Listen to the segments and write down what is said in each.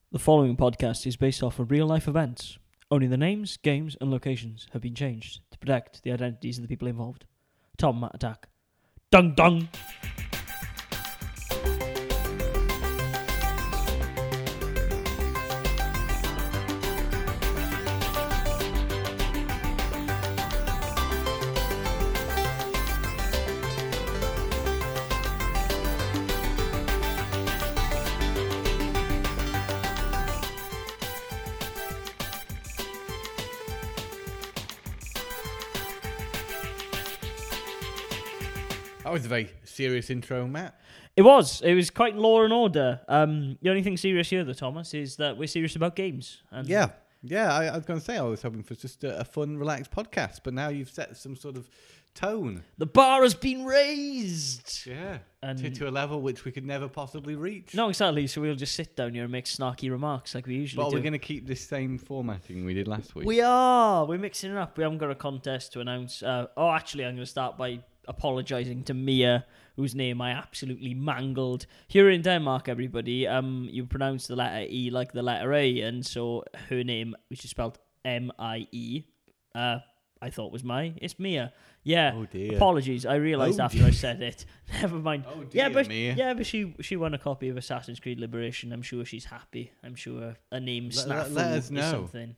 The following podcast is based off of real-life events. Only the names, games, and locations have been changed to protect the identities of the people involved. Tom Matt Attack. Dung dung! That was a very serious intro, Matt. It was quite law and order. The only thing serious here, though, Thomas, is that we're serious about games. And Yeah. I was going to say I was hoping for just a fun, relaxed podcast, but now you've set some sort of tone. the bar has been raised! Yeah. And To a level which we could never possibly reach. no, exactly, so we'll just sit down here and make snarky remarks like we usually But do. we're going to keep this same formatting we did last week. We are! We're mixing it up. We haven't got a contest to announce. Actually, I'm going to start by apologising to Mia, whose name I absolutely mangled. Here in Denmark, everybody, you pronounce the letter E like the letter A, and so her name, which is spelled M-I-E, I thought was it's Mia. Yeah. Oh dear. Apologies. I realised Oh, after dear. I said it. Never mind. Oh dear, Mia. But she won a copy of Assassin's Creed Liberation. I'm sure she's happy. I'm sure a name snafu let us is know. something.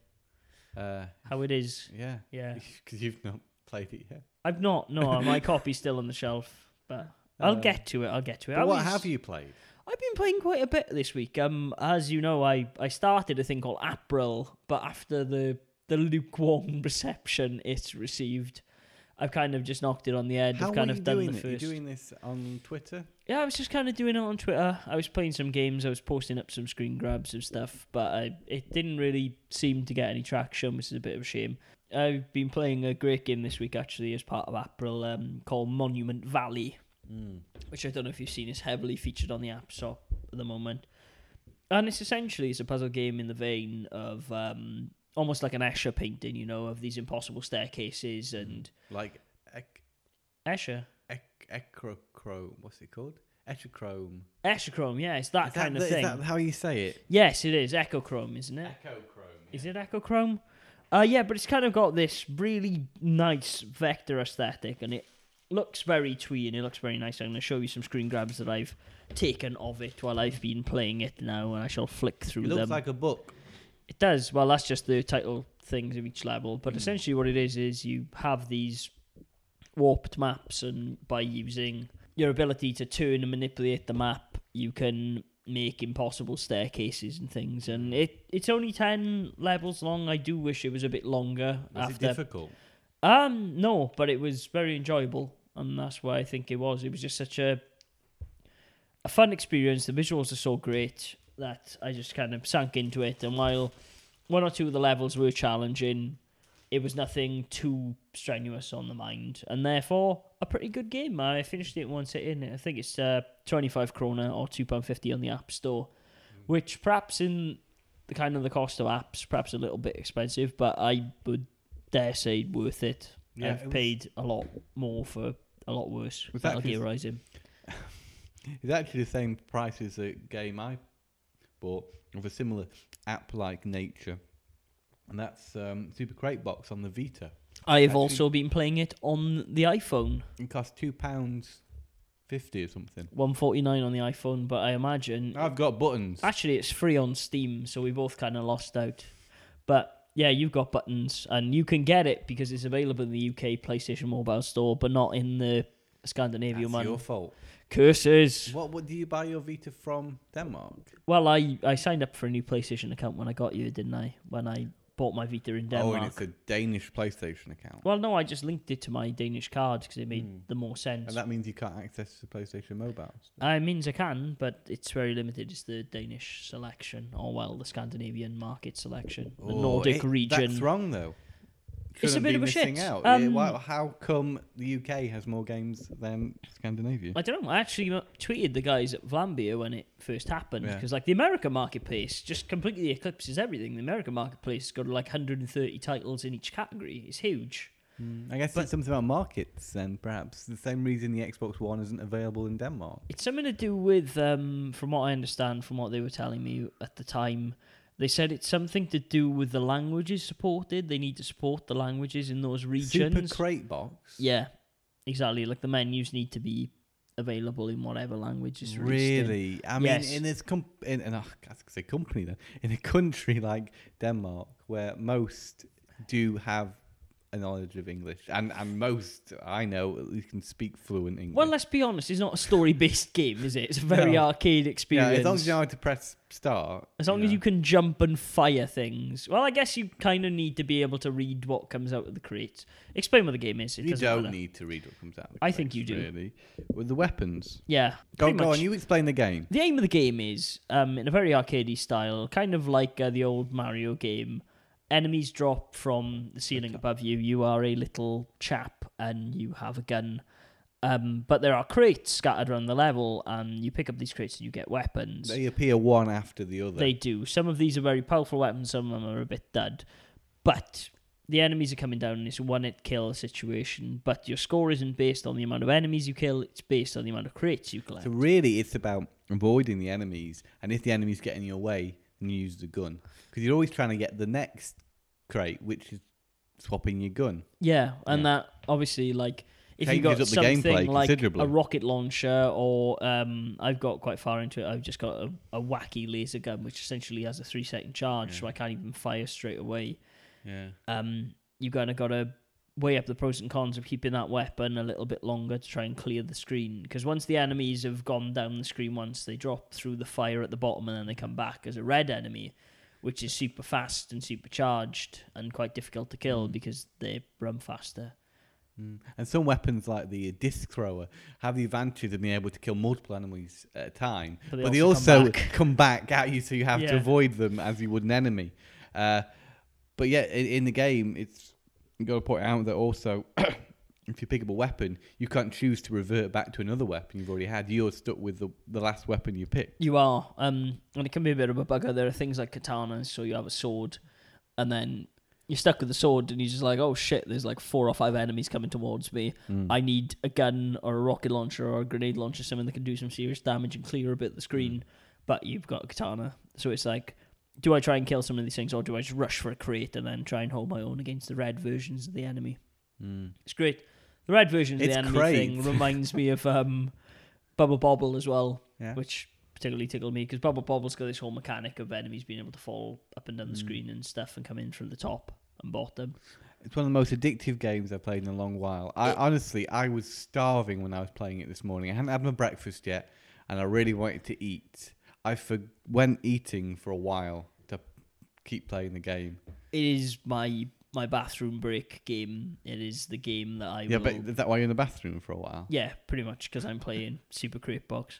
How it is. Yeah. Yeah. Because you've not played it yet. I've not. No, my copy's still on the shelf, but I'll get to it. But what have you played? I've been playing quite a bit this week. As you know, I started a thing called April, but after the lukewarm reception it's received, I've kind of just knocked it on the head. How I've kind are of you done doing the it? first. You're doing this on Twitter? Yeah, I was just kind of doing it on Twitter. I was playing some games. I was posting up some screen grabs of stuff, but it didn't really seem to get any traction, which is a bit of a shame. I've been playing a great game this week, actually, as part of April, called Monument Valley, which I don't know if you've seen. Is heavily featured on the App Store at the moment. And it's a puzzle game in the vein of almost like an Escher painting, you know, of these impossible staircases and... Like Escher? Echrochrome. What's it called? Echochrome. Eschochrome, yeah, it's that kind of thing. Is that how you say it? Yes, it is. Echochrome, isn't it? Echochrome. Is it Echochrome? Yeah, but it's kind of got this really nice vector aesthetic, and it looks very twee, and it looks very nice. I'm going to show you some screen grabs that I've taken of it while I've been playing it now, and I shall flick through It them. looks like a book. It does. Well, that's just the title things of each level, but essentially what it is you have these warped maps, and by using your ability to turn and manipulate the map, you can make impossible staircases and things, and it's only 10 levels long. I do wish it was a bit longer. Was it difficult? No, but it was very enjoyable, and that's why I think it was. It was just such a fun experience. The visuals are so great that I just kind of sank into it, and while one or two of the levels were challenging, it was nothing too strenuous on the mind, and therefore a pretty good game. I finished it in one sitting. I think it's 25 krona or £2.50 on the App Store, which perhaps in the kind of the cost of apps, perhaps a little bit expensive, but I would dare say worth it. Yeah, I've paid a lot more for a lot worse Was that Metal Gear Rising. It's actually the same price as a game I bought of a similar app-like nature, and that's Super Crate Box on the Vita. I have Actually- also been playing it on the iPhone. It costs £2.50 or something. $1.49 on the iPhone, but I imagine... I've got buttons. Actually, it's free on Steam, so we both kind of lost out. But yeah, you've got buttons, and you can get it because it's available in the UK PlayStation Mobile Store, but not in the Scandinavian That's one. your fault. Curses. What do you buy your Vita from Denmark? Well, I signed up for a new PlayStation account when I got you, didn't I? When I bought my Vita in Denmark. Oh, and it's a Danish PlayStation account. Well, no, I just linked it to my Danish card because it made the more sense. And that means you can't access the PlayStation mobiles. I means I can, but it's very limited. It's the Danish selection, or well, the Scandinavian market selection, the Nordic region. That's wrong, though. It's a Shouldn't bit be of a missing shit. out. How come the UK has more games than Scandinavia? I don't know. I actually tweeted the guys at Vlambeer when it first happened, Yeah. because like the American marketplace just completely eclipses everything. The American marketplace has got like 130 titles in each category. It's huge. I guess But- it's something about markets then, perhaps. The same reason the Xbox One isn't available in Denmark. It's something to do with, from what I understand, from what they were telling me at the time, they said it's something to do with the languages supported. They need to support the languages in those regions. Super Crate Box? Yeah, exactly. Like the menus need to be available in whatever language is released in. Really? I mean, Yes. in this I say company then, in a country like Denmark, where most do have a knowledge of English, and most I know at least can speak fluent English. Well, let's be honest. It's not a story-based game, is it? It's a very No. arcade yeah, experience. as long as you know how to press start. As long as you can jump and fire things. Well, I guess you kind of need to be able to read what comes out of the crates. Explain what the game is. It You doesn't don't matter. need to read what comes out. Of the I think crates, you do. Really, with the weapons. Yeah. Go pretty on. much. You explain the game. The aim of the game is, in a very arcadey style, kind of like the old Mario game. Enemies drop from the ceiling above you. You are a little chap and you have a gun. But there are crates scattered around the level, and you pick up these crates and you get weapons. They appear one after the other. They do. Some of these are very powerful weapons, some of them are a bit dud. But the enemies are coming down in this one-hit kill situation, but your score isn't based on the amount of enemies you kill, it's based on the amount of crates you collect. So really, it's about avoiding the enemies, and if the enemies get in your way, then you use the gun, because you're always trying to get the next crate, which is swapping your gun. Yeah, and Yeah. that obviously, like, if you Changes got up the something gameplay like considerably. a rocket launcher, or I've got quite far into it, I've just got a wacky laser gun, which essentially has a 3-second charge, so I can't even fire straight away. Yeah. You kind of got to weigh up the pros and cons of keeping that weapon a little bit longer to try and clear the screen. Because once the enemies have gone down the screen once, they drop through the fire at the bottom and then they come back as a red enemy, which is super fast and super charged and quite difficult to kill because they run faster. And some weapons, like the disc thrower, have the advantage of being able to kill multiple enemies at a time, But but they they also also come back at you, so you have to Yeah. avoid them as you would an enemy. But yeah, in the game, it's you got to point out that also, if you pick up a weapon, you can't choose to revert back to another weapon you've already had. You're stuck with the last weapon you picked. You are, and it can be a bit of a bugger. There are things like katanas, so you have a sword, and then you're stuck with the sword, and you're just like, oh shit, there's like 4 or 5 enemies coming towards me. I need a gun or a rocket launcher or a grenade launcher, something that can do some serious damage and clear a bit of the screen, but you've got a katana. So it's like, do I try and kill some of these things, or do I just rush for a crate and then try and hold my own against the red versions of the enemy? It's great. The red version of the It's enemy great. thing reminds me of Bubble Bobble as well, Yeah. which particularly tickled me because Bubble Bobble's got this whole mechanic of enemies being able to fall up and down the screen and stuff and come in from the top and bottom. It's one of the most addictive games I've played in a long while. I was starving when I was playing it this morning. I hadn't had my breakfast yet, and I really wanted to eat. I went eating for a while to keep playing the game. It is my bathroom break game. It is the game that I Yeah, will... but is that why you're in the bathroom for a while? Yeah, pretty much, because I'm playing Super Crate Box.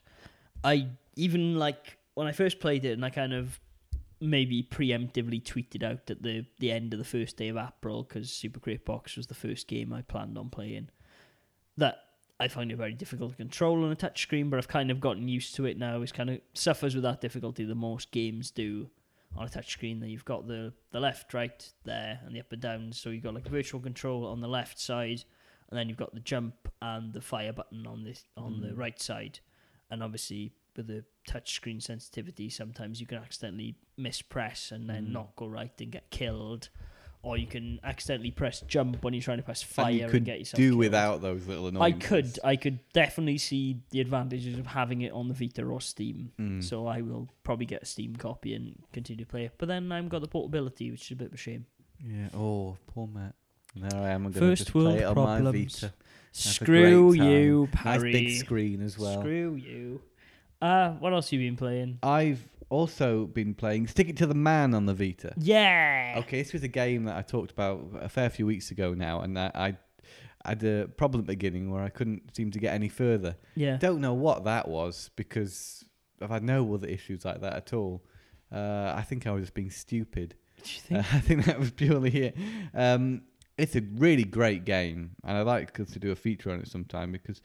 I even, like, when I first played it, and I kind of maybe preemptively tweeted out at the end of the first day of April, because Super Crate Box was the first game I planned on playing, that I find it very difficult to control on a touchscreen, but I've kind of gotten used to it now. It kind of suffers with that difficulty that most games do on a touchscreen. That you've got the left, right there, and the up and down. So you've got like virtual control on the left side, and then you've got the jump and the fire button on the right side. And obviously with the touchscreen sensitivity, sometimes you can accidentally mispress and then not go right and get killed. Or you can accidentally press jump when you're trying to press fire And you could get yourself do killed. without those little annoyances. I could definitely see the advantages of having it on the Vita or Steam. So I will probably get a Steam copy and continue to play it. But then I've got the portability, which is a bit of a shame. Yeah. Oh, poor Matt. And there I am. I'm going to First just world play it on my problems. Vita. Screw great time. you, Nice Parry. big screen as well. Screw you. What else have you been playing? I've also been playing Stick It to the Man on the Vita. Yeah. Okay, this was a game that I talked about a fair few weeks ago now, and I had a problem at the beginning where I couldn't seem to get any further. Yeah. Don't know what that was, because I've had no other issues like that at all. I think I was just being stupid. What do you think? I think that was purely it. It's a really great game, and I'd like us to do a feature on it sometime, because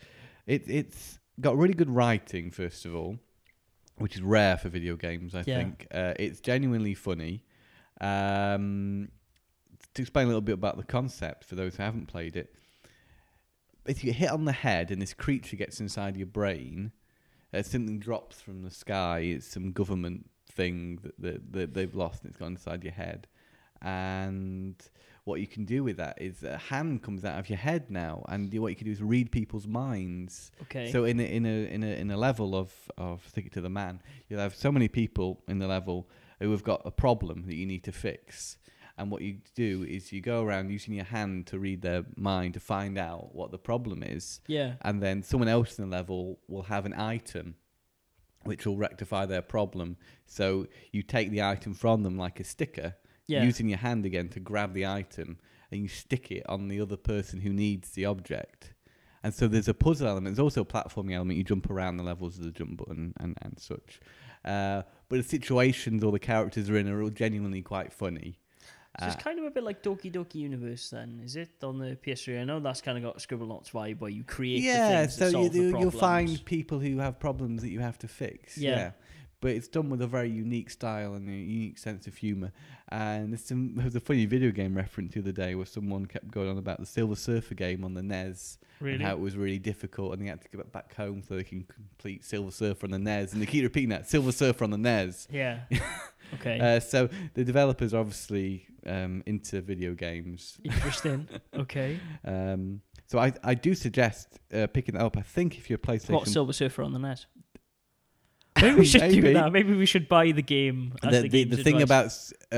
it's got really good writing, first of all, which is rare for video games, I think. It's genuinely funny. To to explain a little bit about the concept for those who haven't played it, if you get hit on the head and this creature gets inside your brain, something drops from the sky. It's some government thing that they've lost, and it's gone inside your head. And what you can do with that is a hand comes out of your head now, and what you can do is read people's minds. Okay. So in a level of Stick It to the Man, you'll have so many people in the level who have got a problem that you need to fix. And what you do is you go around using your hand to read their mind to find out what the problem is. Yeah. And then someone else in the level will have an item which will rectify their problem. So you take the item from them like a sticker, using your hand again to grab the item, and you stick it on the other person who needs the object. And so there's a puzzle element. There's also a platforming element. You jump around the levels of the jump button and such. But the situations all the characters are in are all genuinely quite funny. So it's kind of a bit like Doki Doki Universe then, is it, on the PS3? I know that's kind of got a Scribblenauts vibe where you create the things that solve the problems. You'll find people who have problems that you have to fix. Yeah. But it's done with a very unique style and a unique sense of humour. And there was a funny video game reference the other day where someone kept going on about the Silver Surfer game on the NES. Really? And how it was really difficult, and they had to get back home so they can complete Silver Surfer on the NES. And they keep repeating that, Silver Surfer on the NES. Yeah. Okay. So the developers are obviously into video games. Interesting. Okay. So I do suggest picking it up. I think if you're a PlayStation... What, Silver Surfer on the NES? Maybe we should do that. Maybe we should buy the game. As the thing about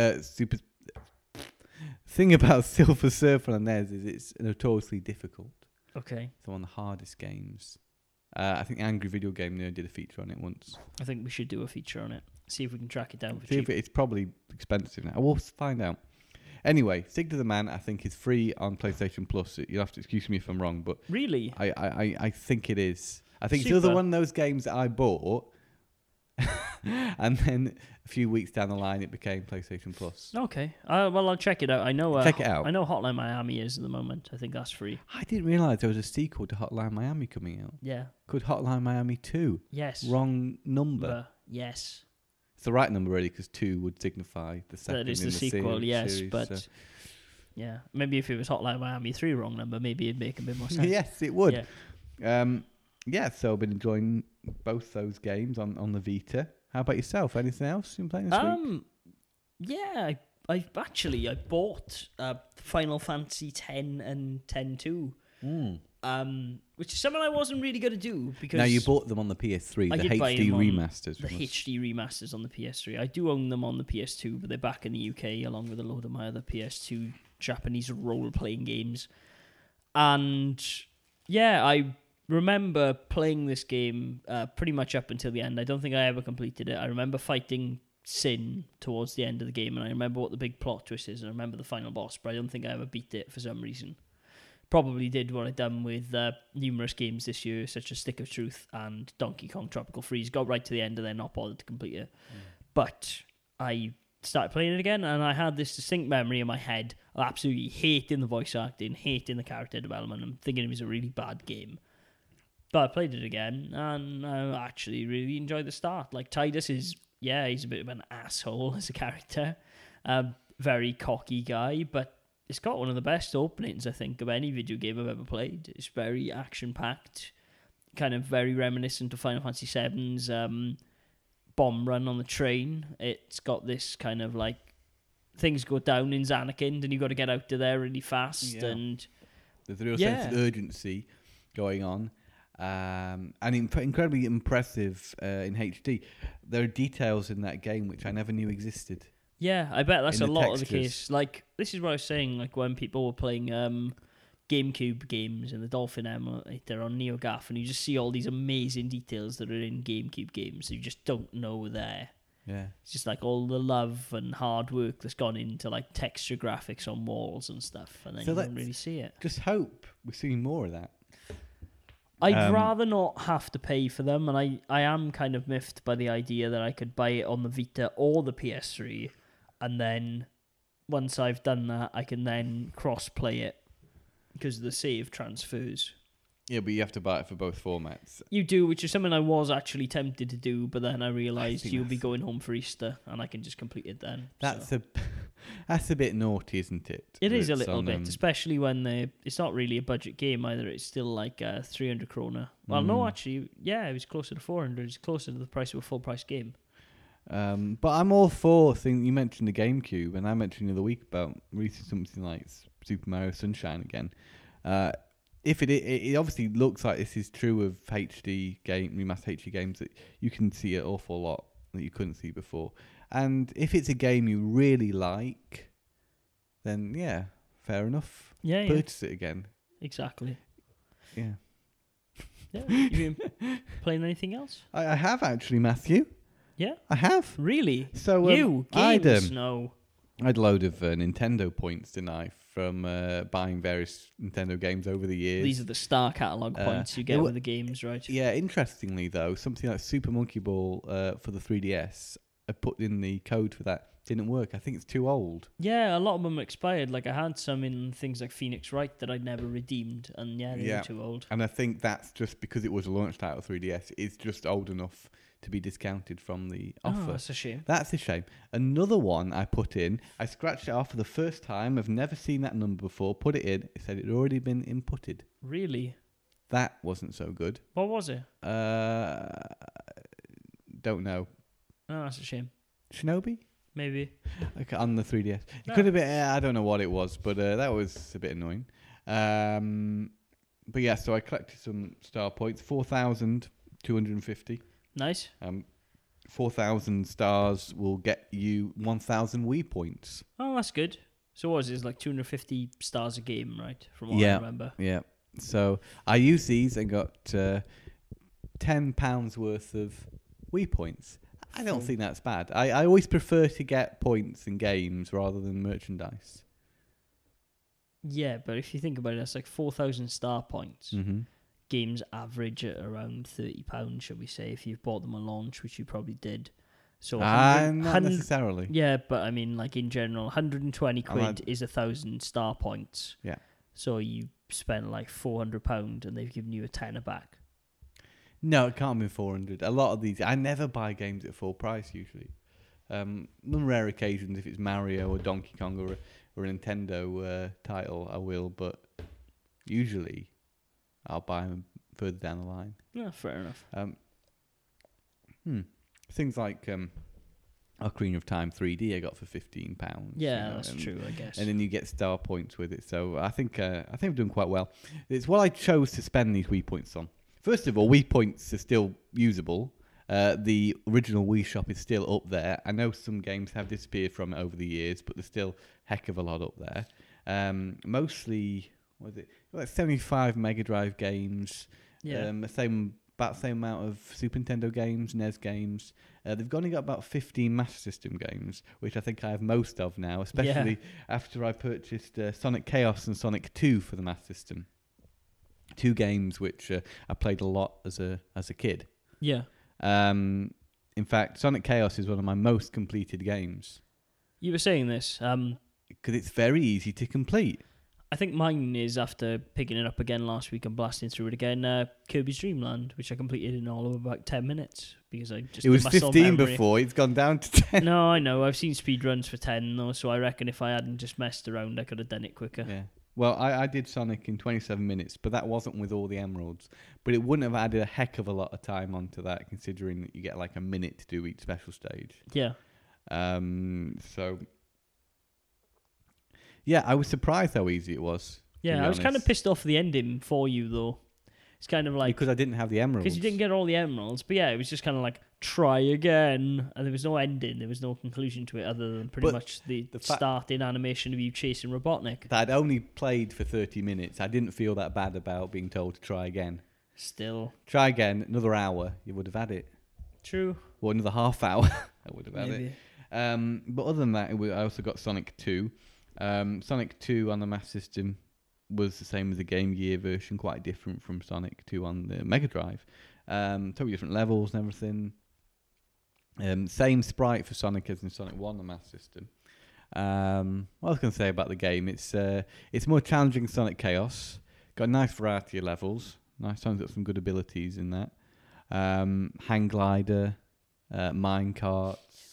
thing about Silver Surfer on the NES is it's notoriously difficult. Okay. It's one of the hardest games. I think Angry Video Game Nerd did a feature on it once. I think we should do a feature on it. See if we can track it down for See cheap. if it's probably expensive now. We'll find out. Anyway, Stick to the Man, I think, is free on PlayStation Plus. You'll have to excuse me if I'm wrong, but really, I think it is. I think Super. it's another one of those games that I bought, and then a few weeks down the line, it became PlayStation Plus. Okay. Well, I'll check it out. I know. Check it out. I know Hotline Miami is at the moment. I think that's free. I didn't realise there was a sequel to Hotline Miami coming out. Yeah. Called Hotline Miami 2. Yes. Wrong number. Yes. It's the right number, really, because 2 would signify the second. That is in the sequel, series, yes. But so. yeah, maybe if it was Hotline Miami 3 wrong number, maybe it'd make a bit more sense. Yes, it would. Yeah. So I've been enjoying both those games on the Vita. How about yourself? Anything else you've been playing this week? Yeah, I bought Final Fantasy X and X-2. Which is something I wasn't really going to do because... Now, you bought them on the PS3, the HD remasters. The HD remasters on the PS3. I do own them on the PS2, but they're back in the UK along with a load of my other PS2 Japanese role-playing games. And yeah, I remember playing this game pretty much up until the end. I don't think I ever completed it. I remember fighting Sin towards the end of the game, and I remember what the big plot twist is, and I remember the final boss, but I don't think I ever beat it for some reason. Probably did what I'd done with numerous games this year, such as Stick of Truth and Donkey Kong Tropical Freeze. Got right to the end and then not bothered to complete it. But I started playing it again, and I had this distinct memory in my head of absolutely hating the voice acting, hating the character development, and thinking it was a really bad game. But I played it again, and I actually really enjoyed the start. Like, Tidus is, he's a bit of an asshole as a character. Very cocky guy, but it's got one of the best openings, I think, of any video game I've ever played. It's very action-packed, kind of very reminiscent of Final Fantasy VII's bomb run on the train. It's got this kind of like, things go down in Zanarkand and you've got to get out of there really fast. Yeah. And there's a real sense of urgency going on. And incredibly impressive in HD. There are details in that game which I never knew existed. Yeah, I bet that's a lot textures. of the case. Like, this is what I was saying, like when people were playing GameCube games in the Dolphin emulator on NeoGAF, and you just see all these amazing details that are in GameCube games that you just don't know are there. Yeah. It's just like all the love and hard work that's gone into like texture graphics on walls and stuff, and then you don't really see it. Just hope we're seeing more of that. I'd rather not have to pay for them, and I am kind of miffed by the idea that I could buy it on the Vita or the PS3, and then once I've done that, I can then cross-play it because of the save transfers. Yeah, but you have to buy it for both formats. You do, which is something I was actually tempted to do, but then I realised you'll be going home for Easter, and I can just complete it then. That's a bit naughty, isn't it? It is a It's little on, bit, especially when it's not really a budget game either. It's still like 300 krona. Well, no, actually, yeah, it was closer to 400. It's closer to the price of a full price game. But I'm all for thing. You mentioned the GameCube, and I mentioned the other week about releasing something like Super Mario Sunshine again. If it obviously looks like this is true of remastered HD games, that you can see an awful lot that you couldn't see before. And if it's a game you really like, then yeah, fair enough. Yeah, Purchase it again. Exactly. Yeah. Yeah. You been playing anything else? I have actually, Matthew. Yeah. I have. Really? So You games? No. I had a load of Nintendo points, didn't I, from buying various Nintendo games over the years. These are the star catalog points you get with the games, right? Yeah, interestingly, though, something like Super Monkey Ball for the 3DS, I put in the code for that. Didn't work. I think it's too old. Yeah, a lot of them expired. Like, I had some in things like Phoenix Wright that I'd never redeemed, and they were too old. And I think that's just because it was a launch title 3DS. It's just old enough to be discounted from the offer. Oh, that's a shame. That's a shame. Another one I put in, I scratched it off for the first time. I've never seen that number before. Put it in. It said it had already been inputted. Really? That wasn't so good. What was it? Don't know. Oh, that's a shame. Shinobi? Maybe. Okay, on the 3DS. It could have been, I don't know what it was, but that was a bit annoying. But yeah, so I collected some star points, 4,250. Nice. 4,000 stars will get you 1,000 Wii points. Oh, that's good. So what was it? Like 250 stars a game, right? From what I remember. Yeah. So I used these and got £10 worth of Wii points. I don't think that's bad. I always prefer to get points in games rather than merchandise. Yeah, but if you think about it, that's like 4,000 star points. Mm-hmm. Games average at around £30, shall we say, if you've bought them on launch, which you probably did. So not necessarily. Yeah, but I mean, like in general, 120 quid is 1,000 star points. Yeah. So you spent like £400 and they've given you a tenner back. No, it can't be 400. A lot of these, I never buy games at full price usually. On rare occasions, if it's Mario or Donkey Kong or a Nintendo title, I will. But usually, I'll buy them further down the line. Yeah, fair enough. Things like Ocarina of Time 3D, I got for £15. Yeah, that's true, I guess. And then you get star points with it. So I think I've done quite well. It's what I chose to spend these Wii points on. First of all, Wii points are still usable. The original Wii shop is still up there. I know some games have disappeared from it over the years, but there's still a heck of a lot up there. Mostly, what is it? Like 75 Mega Drive games. Yeah. About the same amount of Super Nintendo games, NES games. They've only got about 15 Master System games, which I think I have most of now, especially after I purchased Sonic Chaos and Sonic 2 for the Master System. 2 games which I played a lot as a kid. Yeah. In fact, Sonic Chaos is one of my most completed games. You were saying this. Because it's very easy to complete. I think mine is, after picking it up again last week and blasting through it again, Kirby's Dream Land, which I completed in all of about 10 minutes. Because I just... It was 15 before, it's gone down to 10. No, I know. I've seen speedruns for 10, though, so I reckon if I hadn't just messed around, I could have done it quicker. Yeah. Well, I did Sonic in 27 minutes, but that wasn't with all the emeralds. But it wouldn't have added a heck of a lot of time onto that, considering that you get like a minute to do each special stage. Yeah. So... Yeah, I was surprised how easy it was. Yeah, I was kind of pissed off the ending for you, though. It's kind of like... Because I didn't have the emeralds. Because you didn't get all the emeralds. But yeah, it was just kind of like, try again. And there was no ending. There was no conclusion to it other than pretty much the starting animation of you chasing Robotnik. I'd only played for 30 minutes. I didn't feel that bad about being told to try again. Still. Try again, another hour, you would have had it. True. Or another half hour, I would have had it. But other than that, I also got Sonic 2. Sonic 2 on the Master System was the same as the Game Gear version, quite different from Sonic 2 on the Mega Drive. Totally different levels and everything. Same sprite for Sonic as in Sonic 1 on the Master System. What I was going to say about the game, it's more challenging than Sonic Chaos. Got a nice variety of levels. Nice, sounds got some good abilities in that. Hang glider, mine carts.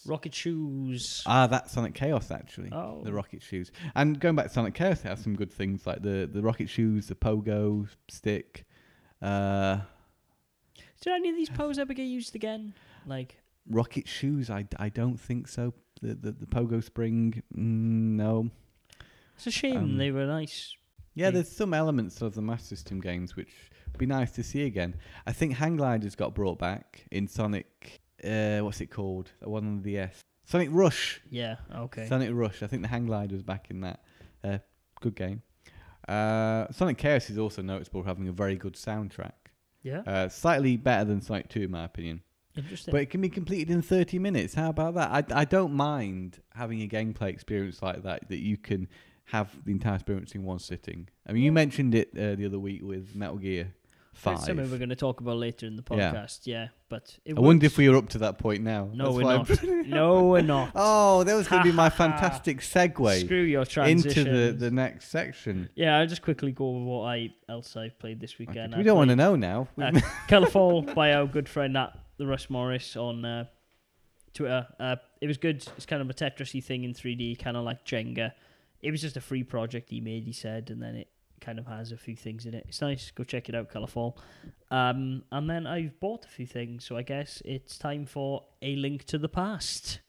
Rocket Shoes. That's Sonic Chaos, actually. Oh. The Rocket Shoes. And going back to Sonic Chaos, it has some good things like the Rocket Shoes, the Pogo Stick. Did any of these pose ever get used again? Like Rocket Shoes, I don't think so. The Pogo Spring, no. It's a shame. They were nice. Yeah, there's some elements of the Master System games which would be nice to see again. I think Hang Gliders got brought back in Sonic. What's it called? The one on the DS. Sonic Rush. Yeah. Okay. Sonic Rush. I think the Hang Glider was back in that. Good game. Sonic Chaos is also noticeable for having a very good soundtrack. Yeah. Slightly better than Sonic 2, in my opinion. Interesting. But it can be completed in 30 minutes. How about that? I don't mind having a gameplay experience like that you can have the entire experience in one sitting. I mean, you mentioned it the other week with Metal Gear 5. That's something we're going to talk about later in the podcast. Yeah, but I wonder if we were up to that point now. No, we're not. No, we're not. Oh, that was going to be my fantastic segue. Screw your transition. Into the next section. Yeah, I'll just quickly go over what else I've played this weekend. Okay. We don't want to know now. Colorfall by our good friend the Russ Morris on Twitter. It was good. It's kind of a Tetris-y thing in 3D, kind of like Jenga. It was just a free project he made, he said, and then it kind of has a few things in it. It's nice. Go check it out, Colorfall. And then I've bought a few things, so I guess it's time for A Link to the Past.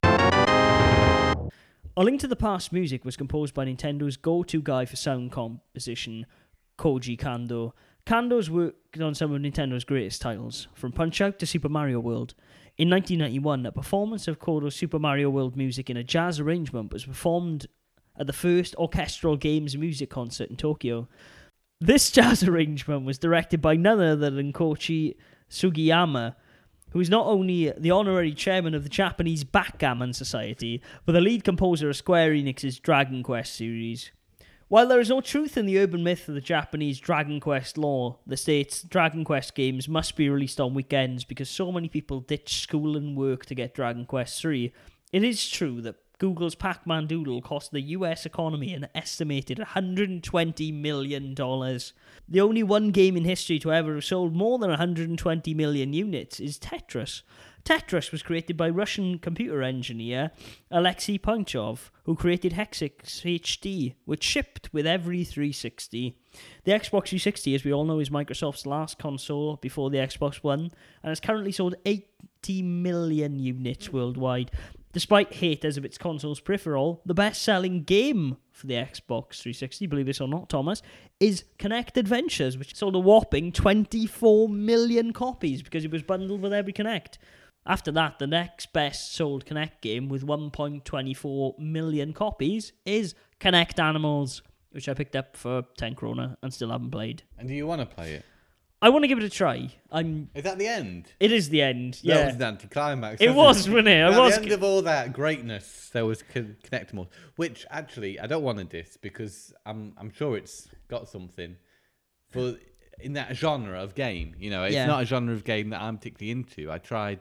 A Link to the Past music was composed by Nintendo's go-to guy for sound composition, Koji Kondo. Kondo's worked on some of Nintendo's greatest titles, from Punch-Out to Super Mario World. In 1991, a performance of Kondo's Super Mario World music in a jazz arrangement was performed at the first Orchestral Games music concert in Tokyo. This jazz arrangement was directed by none other than Koichi Sugiyama, who is not only the honorary chairman of the Japanese Backgammon Society, but the lead composer of Square Enix's Dragon Quest series. While there is no truth in the urban myth of the Japanese Dragon Quest lore that states Dragon Quest games must be released on weekends because so many people ditch school and work to get Dragon Quest 3, it is true that Google's Pac-Man Doodle cost the US economy an estimated $120 million. The only one game in history to ever have sold more than 120 million units is Tetris. Tetris was created by Russian computer engineer Alexei Panchov, who created Hexix HD, which shipped with every 360. The Xbox 360, as we all know, is Microsoft's last console before the Xbox One, and has currently sold 80 million units worldwide. Despite haters of its console's peripheral, the best-selling game for the Xbox 360, believe this or not, Thomas, is Kinect Adventures, which sold a whopping 24 million copies because it was bundled with every Kinect. After that, the next best-sold Kinect game with 1.24 million copies is Kinect Animals, which I picked up for 10 krona and still haven't played. And do you want to play it? I want to give it a try. Is that the end? It is the end, yeah. That was an anticlimax. It was, wasn't it? At the end of all that greatness, there was Kinectimals, which actually I don't want to diss because I'm sure it's got something for in that genre of game. You know, it's not a genre of game that I'm particularly into. I tried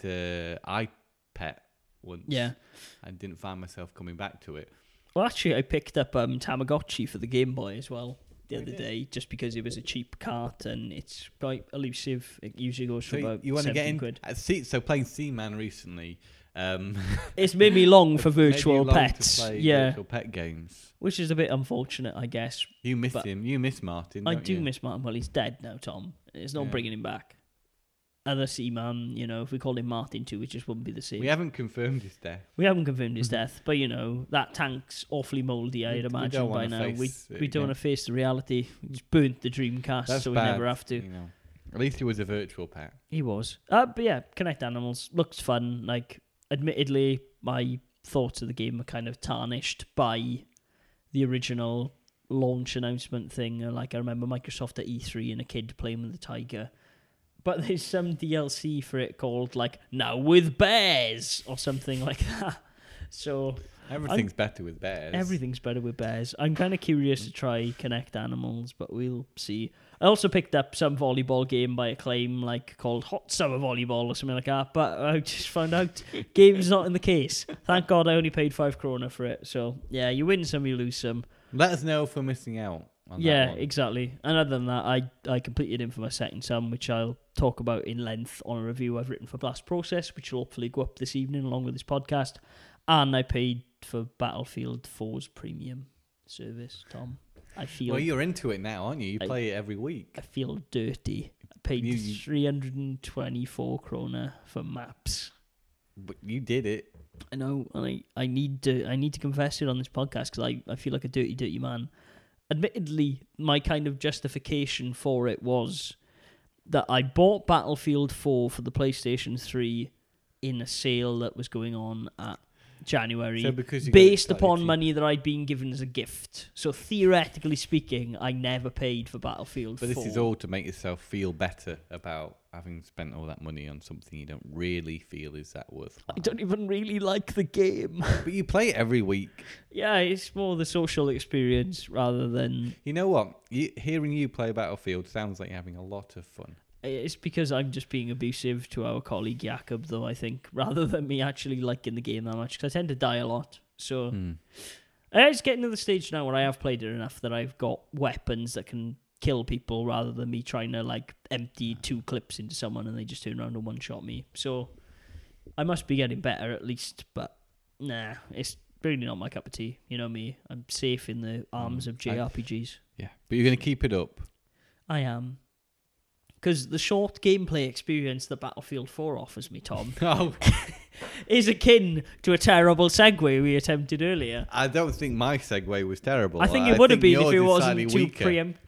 iPet once. Yeah. And didn't find myself coming back to it. Well, actually, I picked up Tamagotchi for the Game Boy as well the other day, just because it was a cheap cart and it's quite elusive. It usually goes for about 17 quid. So playing Seaman recently, it's made me long for virtual made you long pets. to play yeah, virtual pet games, which is a bit unfortunate, I guess. You miss him. You miss Martin. I don't do you? miss Martin. Well, he's dead now, Tom. There's no bringing him back. Other Seaman, you know, if we called him Martin too, it just wouldn't be the same. We haven't confirmed his death. We haven't confirmed his death, but you know, that tank's awfully mouldy, I'd imagine by now. We don't want to face the reality. We just burnt the Dreamcast, That's so we bad, never have to. You know. At least he was a virtual pet. He was. But yeah, Kinect Animals looks fun. Like, admittedly, my thoughts of the game are kind of tarnished by the original launch announcement thing. Like, I remember Microsoft at E3 and a kid playing with the tiger. But there's some DLC for it called, like, Now with Bears, or something like that. So Everything's better with bears. Everything's better with bears. I'm kind of curious to try Kinect Animals, but we'll see. I also picked up some volleyball game by Acclaim, like called Hot Summer Volleyball or something like that, but I just found out game's not in the case. Thank God I only paid 5 krona for it. So, yeah, you win some, you lose some. Let us know if we're missing out on that Yeah, one. exactly. And other than that, I completed Infamous Second Son, which I'll talk about in length on a review I've written for Blast Process, which will hopefully go up this evening along with this podcast. And I paid for Battlefield 4's premium service, Tom. I feel Well, you're into it now, aren't you? You play it every week. I feel dirty. I paid 324 krona for maps. But you did it. I know, and I need to confess it on this podcast because I feel like a dirty man. Admittedly, my kind of justification for it was that I bought Battlefield 4 for the PlayStation 3 in a sale that was going on at January, So because you based got it upon cheap. money that I'd been given as a gift. So theoretically speaking, I never paid for Battlefield 4. But this is all to make yourself feel better about having spent all that money on something you don't really feel is that worthwhile. I don't even really like the game. But you play it every week. Yeah, it's more the social experience rather than... You know what? Hearing you play Battlefield sounds like you're having a lot of fun. It's because I'm just being abusive to our colleague Jakob, though, I think, rather than me actually liking the game that much, because I tend to die a lot. So it's getting to the stage now where I have played it enough that I've got weapons that can kill people rather than me trying to, like, empty 2 clips into someone and they just turn around and one-shot me. So I must be getting better at least, but nah, it's really not my cup of tea. You know me, I'm safe in the arms of JRPGs. Yeah, but you're going to keep it up. I am. Because the short gameplay experience that Battlefield 4 offers me, Tom, Oh, is akin to a terrible segue we attempted earlier. I don't think my segue was terrible. I think it would have been if it wasn't decidedly too weaker.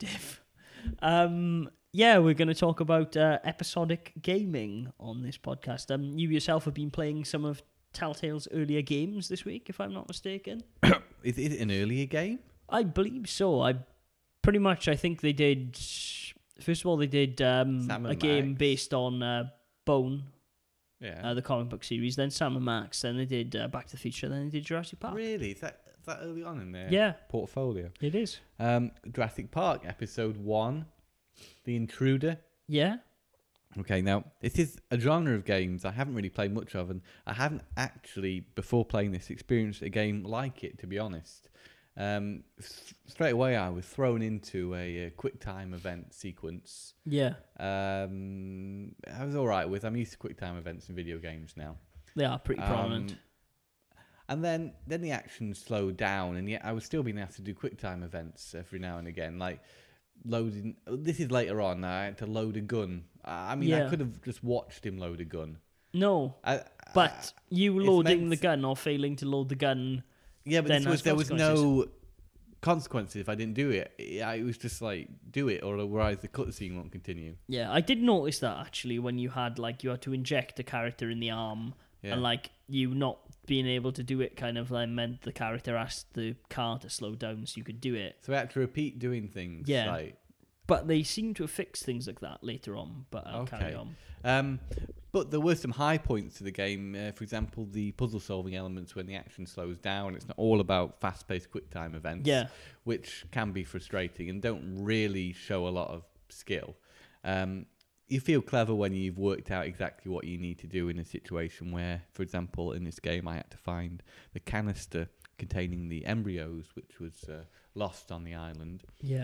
preemptive. Yeah, we're going to talk about episodic gaming on this podcast. You yourself have been playing some of Telltale's earlier games this week, if I'm not mistaken. Is it an earlier game? I believe so. I think they did... First of all, they did a game based on Bone, Yeah. the comic book series, then Sam & Max, then they did Back to the Future, then they did Jurassic Park. Really? Is that early on in their Yeah. portfolio? It is. Jurassic Park, episode 1, The Intruder. Yeah. Okay, now, this is a genre of games I haven't really played much of, and I haven't actually, before playing this, experienced a game like it, to be honest. Straight away, I was thrown into a QuickTime event sequence. Yeah. I was all right with. I'm used to QuickTime events in video games now. They are pretty prominent. And then the action slowed down, and yet I was still being asked to do QuickTime events every now and again, like loading. This is later on. I had to load a gun. I could have just watched him load a gun. No, but you loading the gun or failing to load the gun. Yeah, but there was consequences. no consequences if I didn't do it. It was just like, do it, or otherwise the cutscene won't continue. Yeah, I did notice that actually when you had to inject a character in the arm, and you not being able to do it kind of like meant the character asked the car to slow down so you could do it. So I had to repeat doing things. Yeah. Like, but they seem to have fixed things like that later on, but I'll carry on. But there were some high points to the game. For example, the puzzle-solving elements when the action slows down. It's not all about fast-paced QuickTime events, which can be frustrating and don't really show a lot of skill. You feel clever when you've worked out exactly what you need to do in a situation where, for example, in this game, I had to find the canister containing the embryos, which was lost on the island. Yeah.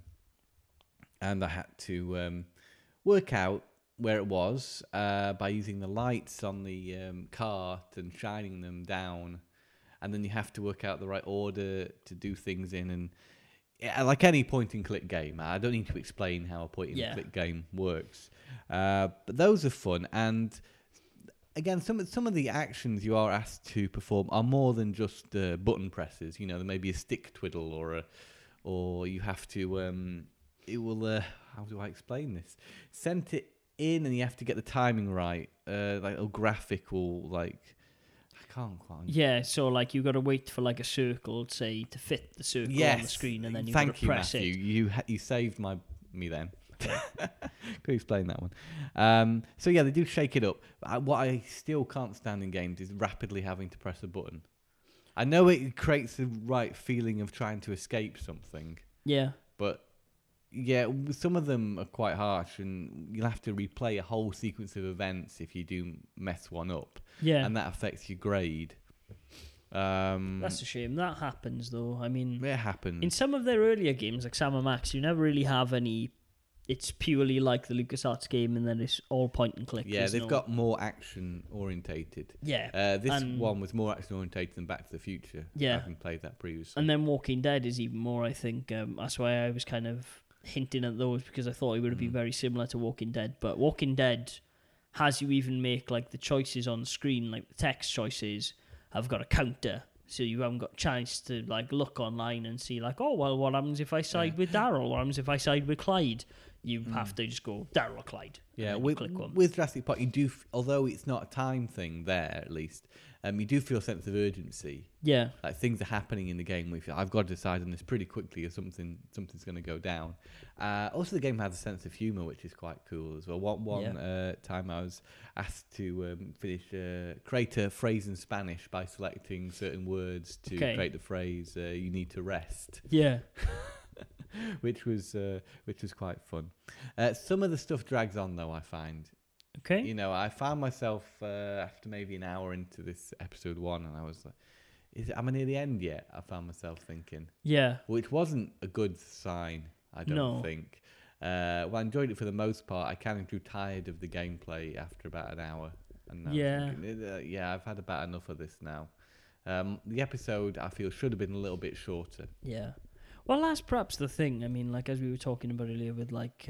And I had to work out where it was by using the lights on the cart and shining them down, and then you have to work out the right order to do things in. And like any point-and-click game, I don't need to explain how a point-and-click game works. But those are fun, and again, some of the actions you are asked to perform are more than just button presses. You know, there may be a stick twiddle or you have to. It will. How do I explain this? Send it in, and you have to get the timing right. Like a graphical, like I can't quite. Yeah, so like you got to wait for like a circle, say, to fit the circle on the screen, and then you got to press Matthew. it. You saved me then. Could explain that one. So yeah, they do shake it up. What I still can't stand in games is rapidly having to press a button. I know it creates the right feeling of trying to escape something. Yeah. But yeah, some of them are quite harsh, and you'll have to replay a whole sequence of events if you do mess one up. Yeah. And that affects your grade. That's a shame. That happens, though. I mean, it happens. in some of their earlier games, like Sam & Max, you never really have any it's purely like the LucasArts game, and then it's all point and click. Yeah, they've got more action orientated. Yeah. This one was more action orientated than Back to the Future. Yeah. I haven't played that previously. And then Walking Dead is even more, I think. That's why I was kind of hinting at those, because I thought it would have been very similar to Walking Dead. But Walking Dead has you even make like the choices on screen, like the text choices have got a counter. So you haven't got a chance to like look online and see like, oh, well, what happens if I side with Daryl? What happens if I side with Clyde? You have to just go Daryl or Clyde. Yeah, click one. with Jurassic Park, you do, although it's not a time thing there, at least, you do feel a sense of urgency. Yeah. Like things are happening in the game. I've got to decide on this pretty quickly, or something's going to go down. Also, the game has a sense of humour, which is quite cool as well. One time I was asked to create a phrase in Spanish by selecting certain words to create the phrase "you need to rest." Yeah. which was quite fun. Some of the stuff drags on though, I find. Okay. You know, I found myself after maybe an hour into this episode 1, and I was like, am I near the end yet? I found myself thinking. Yeah. Which wasn't a good sign, I don't think. Well, I enjoyed it for the most part. I kind of grew tired of the gameplay after about an hour. And I've had about enough of this now. The episode, I feel, should have been a little bit shorter. Yeah. Well, that's perhaps the thing. I mean, like, as we were talking about earlier with, like,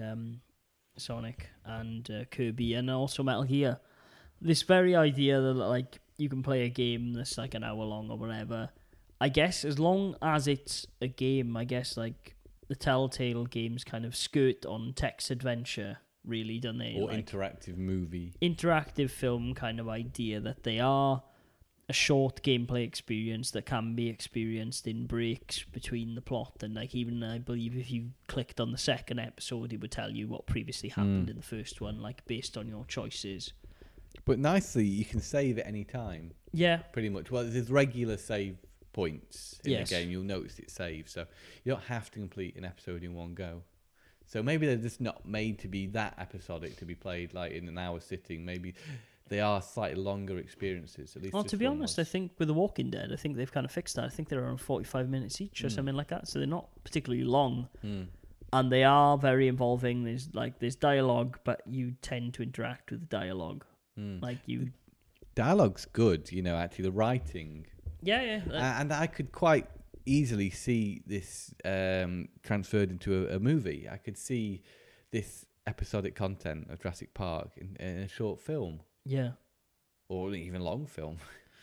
Sonic and Kirby and also Metal Gear, this very idea that, like, you can play a game that's, like, an hour long or whatever, I guess as long as it's a game, I guess, like, the Telltale games kind of skirt on text adventure, really, don't they? Or like, interactive movie. Interactive film kind of idea that they are a short gameplay experience that can be experienced in breaks between the plot. And like, even I believe if you clicked on the second episode, it would tell you what previously happened in the first one, like based on your choices. But nicely, you can save at any time. Yeah. Pretty much. Well, there's regular save points in the game. You'll notice it saves. So you don't have to complete an episode in one go. So maybe they're just not made to be that episodic to be played like in an hour sitting. Maybe they are slightly longer experiences, at least. Well, to be honest, I think with The Walking Dead, I think they've kind of fixed that. I think they're around 45 minutes each or something like that. So they're not particularly long. And they are very involving. There's dialogue, but you tend to interact with the dialogue. Like you... Dialogue's good, you know, actually. The writing. Yeah. And I could quite easily see this transferred into a movie. I could see this episodic content of Jurassic Park in a short film. Yeah. Or even long film.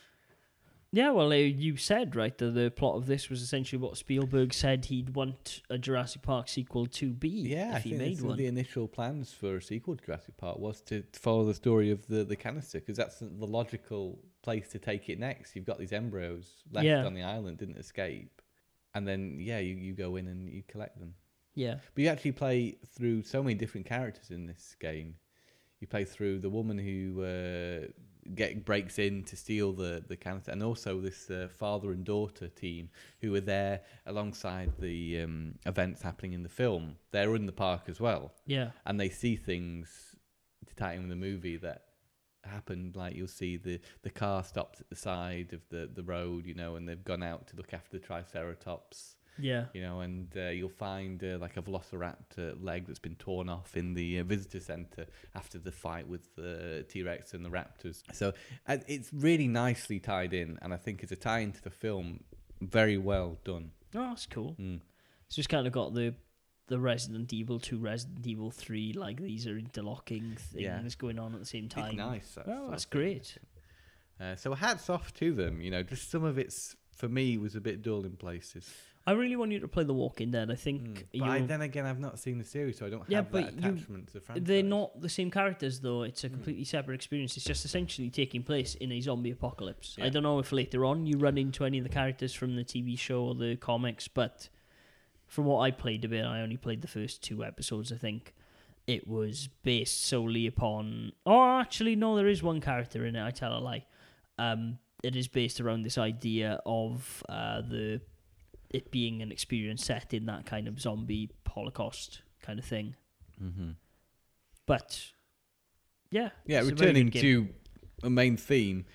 Yeah, well, you said, right, that the plot of this was essentially what Spielberg said he'd want a Jurassic Park sequel to be if he made one. The initial plans for a sequel to Jurassic Park was to follow the story of the canister, because that's the logical place to take it next. You've got these embryos left on the island, didn't escape. And then, you go in and you collect them. Yeah. But you actually play through so many different characters in this game. You play through the woman who breaks in to steal the canister, and also this father and daughter team who are there alongside the events happening in the film. They're in the park as well. Yeah. And they see things to tie in with the movie that happened. Like you'll see the car stopped at the side of the road, you know, and they've gone out to look after the Triceratops. Yeah. You know, and you'll find like a velociraptor leg that's been torn off in the visitor centre after the fight with the T-Rex and the raptors. So it's really nicely tied in, and I think it's a tie into the film very well done. Oh, that's cool. It's just kind of got the Resident Evil 2, Resident Evil 3, like these are interlocking things going on at the same time. It's nice. That's great. So hats off to them. You know, just some of it's, for me, was a bit dull in places. I really want you to play The Walking Dead. I think. But then again, I've not seen the series, so I don't have that attachment to the franchise. They're not the same characters, though. It's a completely separate experience. It's just essentially taking place in a zombie apocalypse. Yeah. I don't know if later on you run into any of the characters from the TV show or the comics, but from what I played a bit, I only played the first 2 episodes, I think. It was based solely upon... Oh, actually, no, there is one character in it. I tell a lie. It is based around this idea of it being an experience set in that kind of zombie Holocaust kind of thing. But, yeah. Yeah, returning to a main theme.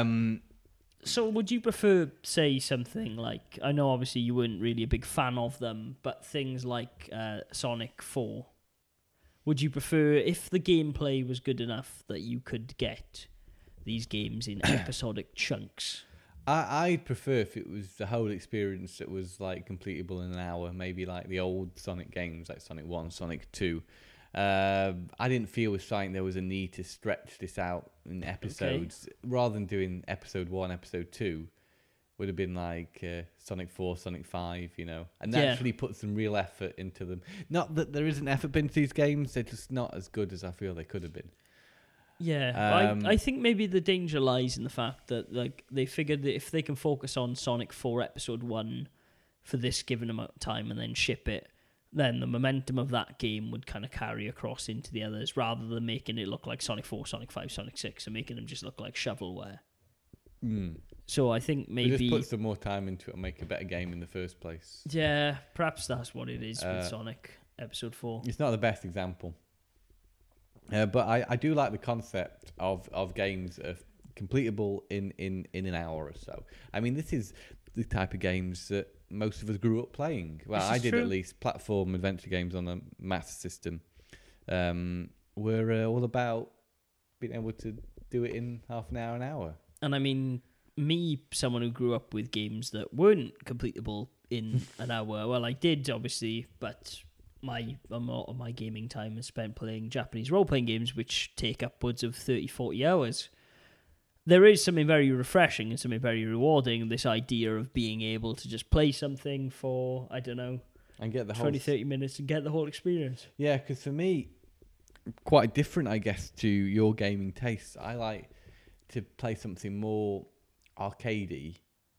So would you prefer, say, something like... I know, obviously, you weren't really a big fan of them, but things like Sonic 4. would you prefer, if the gameplay was good enough, that you could get these games in episodic chunks? I'd prefer if it was the whole experience that was like completable in an hour, maybe like the old Sonic games, like Sonic 1, Sonic 2. I didn't feel with Sonic there was a need to stretch this out in episodes. Rather than doing episode 1, episode 2, would have been like Sonic 4, Sonic 5, you know, and actually put some real effort into them. Not that there isn't effort into these games, they're just not as good as I feel they could have been. Yeah, I think maybe the danger lies in the fact that like they figured that if they can focus on Sonic 4 Episode 1 for this given amount of time and then ship it, then the momentum of that game would kind of carry across into the others, rather than making it look like Sonic 4, Sonic 5, Sonic 6, and making them just look like shovelware. So I think maybe... Just put some more time into it and make a better game in the first place. Yeah, perhaps that's what it is with Sonic Episode 4. It's not the best example. But I do like the concept of games completable in an hour or so. I mean, this is the type of games that most of us grew up playing. Well, I did, at least. Platform adventure games on the Master System were all about being able to do it in half an hour. And I mean, me, someone who grew up with games that weren't completable in an hour, well, I did, obviously, but a lot of my gaming time is spent playing Japanese role-playing games, which take upwards of 30-40 hours. There is something very refreshing and something very rewarding in this idea of being able to just play something for, I don't know, and get the 20-30 minutes and get the whole experience. Yeah, because for me, quite different, I guess, to your gaming tastes. I like to play something more arcadey.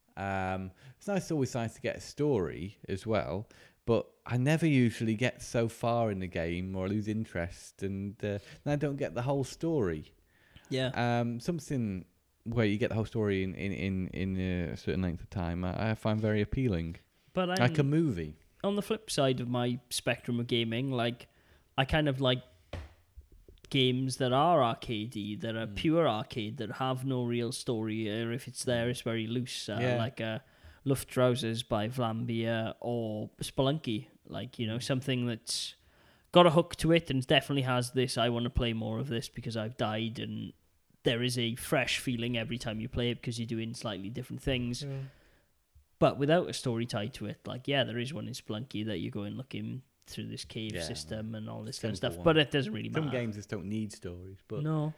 It's always nice to get a story as well, but I never usually get so far in the game or lose interest, and then I don't get the whole story. Yeah. Something where you get the whole story in a certain length of time, I find very appealing. But like a movie. On the flip side of my spectrum of gaming, like I kind of like games that are arcadey, that are pure arcade, that have no real story, or if it's there, it's very loose. Like Luftrausers by Vlambeer or Spelunky, like, you know, something that's got a hook to it and definitely has this, I want to play more of this because I've died, and there is a fresh feeling every time you play it because you're doing slightly different things. Yeah. But without a story tied to it, like, yeah, there is one in Spelunky that you're going looking through this cave system and all this kind of stuff, but it doesn't really matter. Some games just don't need stories, but no.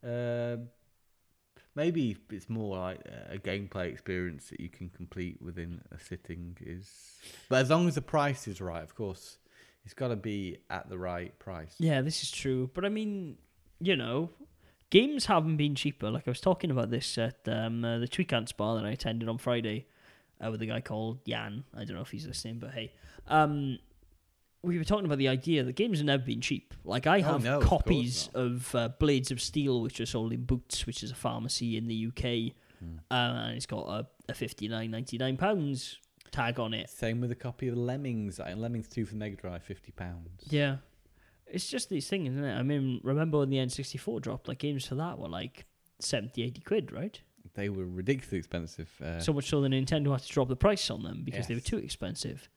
Maybe it's more like a gameplay experience that you can complete within a sitting but as long as the price is right, of course, it's got to be at the right price. Yeah, this is true, but I mean, you know, games haven't been cheaper. Like I was talking about this at the Tweakants bar that I attended on Friday with a guy called Jan. I don't know if he's listening, but hey. We were talking about the idea that games have never been cheap. Like, I have copies of Blades of Steel, which are sold in Boots, which is a pharmacy in the UK, and it's got a £59.99 tag on it. Same with a copy of Lemmings. Lemmings 2 for Mega Drive, £50. Yeah. It's just these things, isn't it? I mean, remember when the N64 dropped? Like, games for that were like 70, 80 quid, right? They were ridiculously expensive. So much so that Nintendo had to drop the price on them because they were too expensive.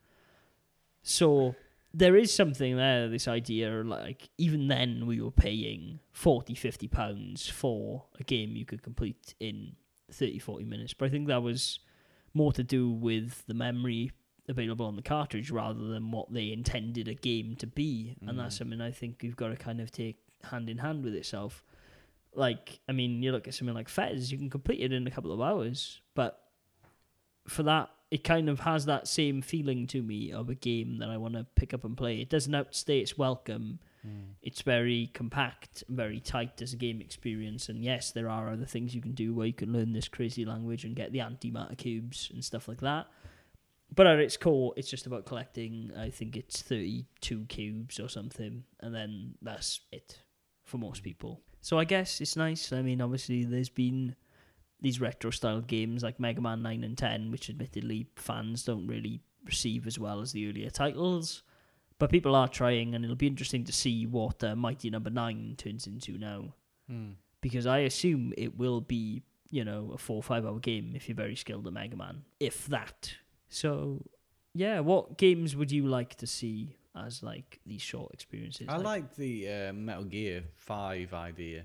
So there is something there, this idea, like, even then we were paying £40, £50 for a game you could complete in 30, 40 minutes. But I think that was more to do with the memory available on the cartridge rather than what they intended a game to be. And that's something I think you've got to kind of take hand in hand with itself. Like, I mean, you look at something like Fez, you can complete it in a couple of hours, but for that, it kind of has that same feeling to me of a game that I want to pick up and play. It doesn't outstay its welcome. It's very compact, very tight as a game experience. And yes, there are other things you can do where you can learn this crazy language and get the antimatter cubes and stuff like that. But at its core, it's just about collecting, I think it's 32 cubes or something. And then that's it for most people. So I guess it's nice. I mean, obviously, there's been these retro-style games like Mega Man 9 and 10, which admittedly fans don't really receive as well as the earlier titles. But people are trying, and it'll be interesting to see what Mighty Number 9 turns into now. Because I assume it will be, you know, a 4 or 5 hour game if you're very skilled at Mega Man. If that. So, yeah, what games would you like to see as like these short experiences. I like the Metal Gear 5 idea.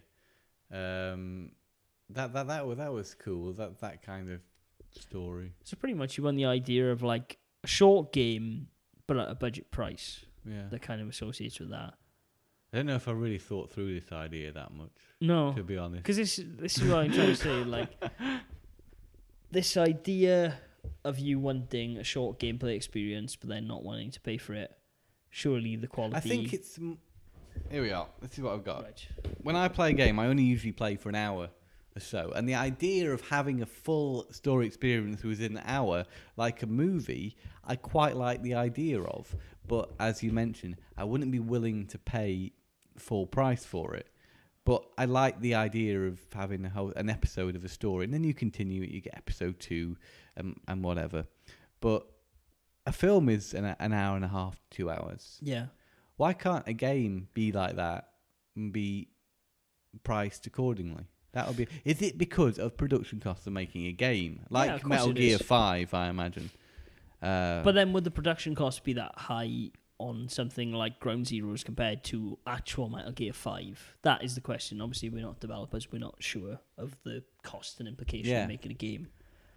That was cool. That kind of story. So pretty much you want the idea of like a short game, but at a budget price. Yeah. That kind of associates with that. I don't know if I really thought through this idea that much. No, to be honest. because this is what I'm trying to say. Like this idea of you wanting a short gameplay experience, but then not wanting to pay for it. Surely the quality. I think it's. Here we are. This is what I've got. Right. When I play a game, I only usually play for an hour or so. And the idea of having a full story experience within an hour, like a movie, I quite like the idea of. But as you mentioned, I wouldn't be willing to pay full price for it. But I like the idea of having an episode of a story. And then you continue it, you get episode 2 and whatever. But a film is an hour and a half, 2 hours. Yeah. Why can't a game be like that and be priced accordingly? That would be. Is it because of production costs of making a game like Metal Gear 5? I imagine. But then would the production costs be that high on something like Ground Zeroes compared to actual Metal Gear 5? That is the question. Obviously, we're not developers. We're not sure of the cost and implication of making a game.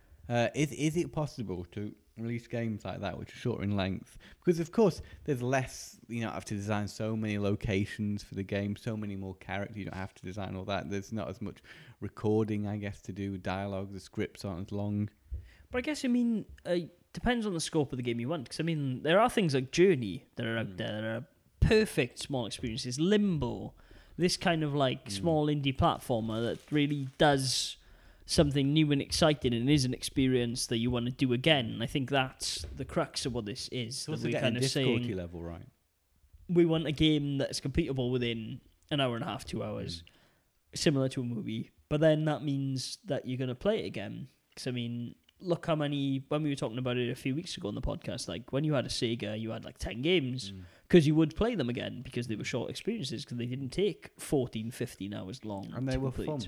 Is it possible to release games like that which are shorter in length? Because of course there's less, you don't have to design so many locations for the game, so many more characters, you don't have to design all that. There's not as much recording, I guess, to do, dialogue, the scripts aren't as long. But I guess, depends on the scope of the game you want, because there are things like Journey that are out there that are perfect small experiences. Limbo, this kind of like small indie platformer that really does something new and exciting and is an experience that you want to do again. I think that's the crux of what this is. So that we're kind of difficulty level, right? We want a game that's completable within an hour and a half, 2 hours, similar to a movie. But then that means that you're going to play it again. Because, look how many, when we were talking about it a few weeks ago on the podcast, like when you had a Sega, you had like 10 games because you would play them again because they were short experiences, because they didn't take 14, 15 hours long. And they were fun.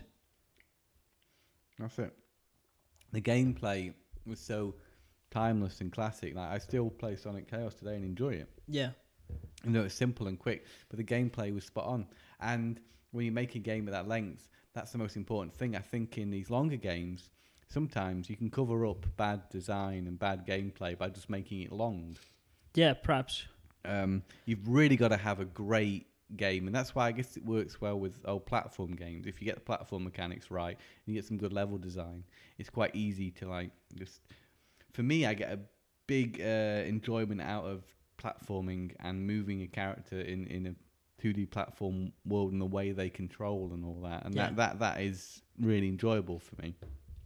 That's it. The gameplay was so timeless and classic. Like I still play Sonic Chaos today and enjoy it. Yeah. It's simple and quick, but the gameplay was spot on. And when you make a game at that length, that's the most important thing. I think in these longer games, sometimes you can cover up bad design and bad gameplay by just making it long. Yeah, perhaps. You've really got to have a great game, and that's why I guess it works well with old platform games. If you get the platform mechanics right and you get some good level design, it's quite easy to like just. For me, I get a big enjoyment out of platforming and moving a character in a 2D platform world and the way they control and all that, and that is really enjoyable for me.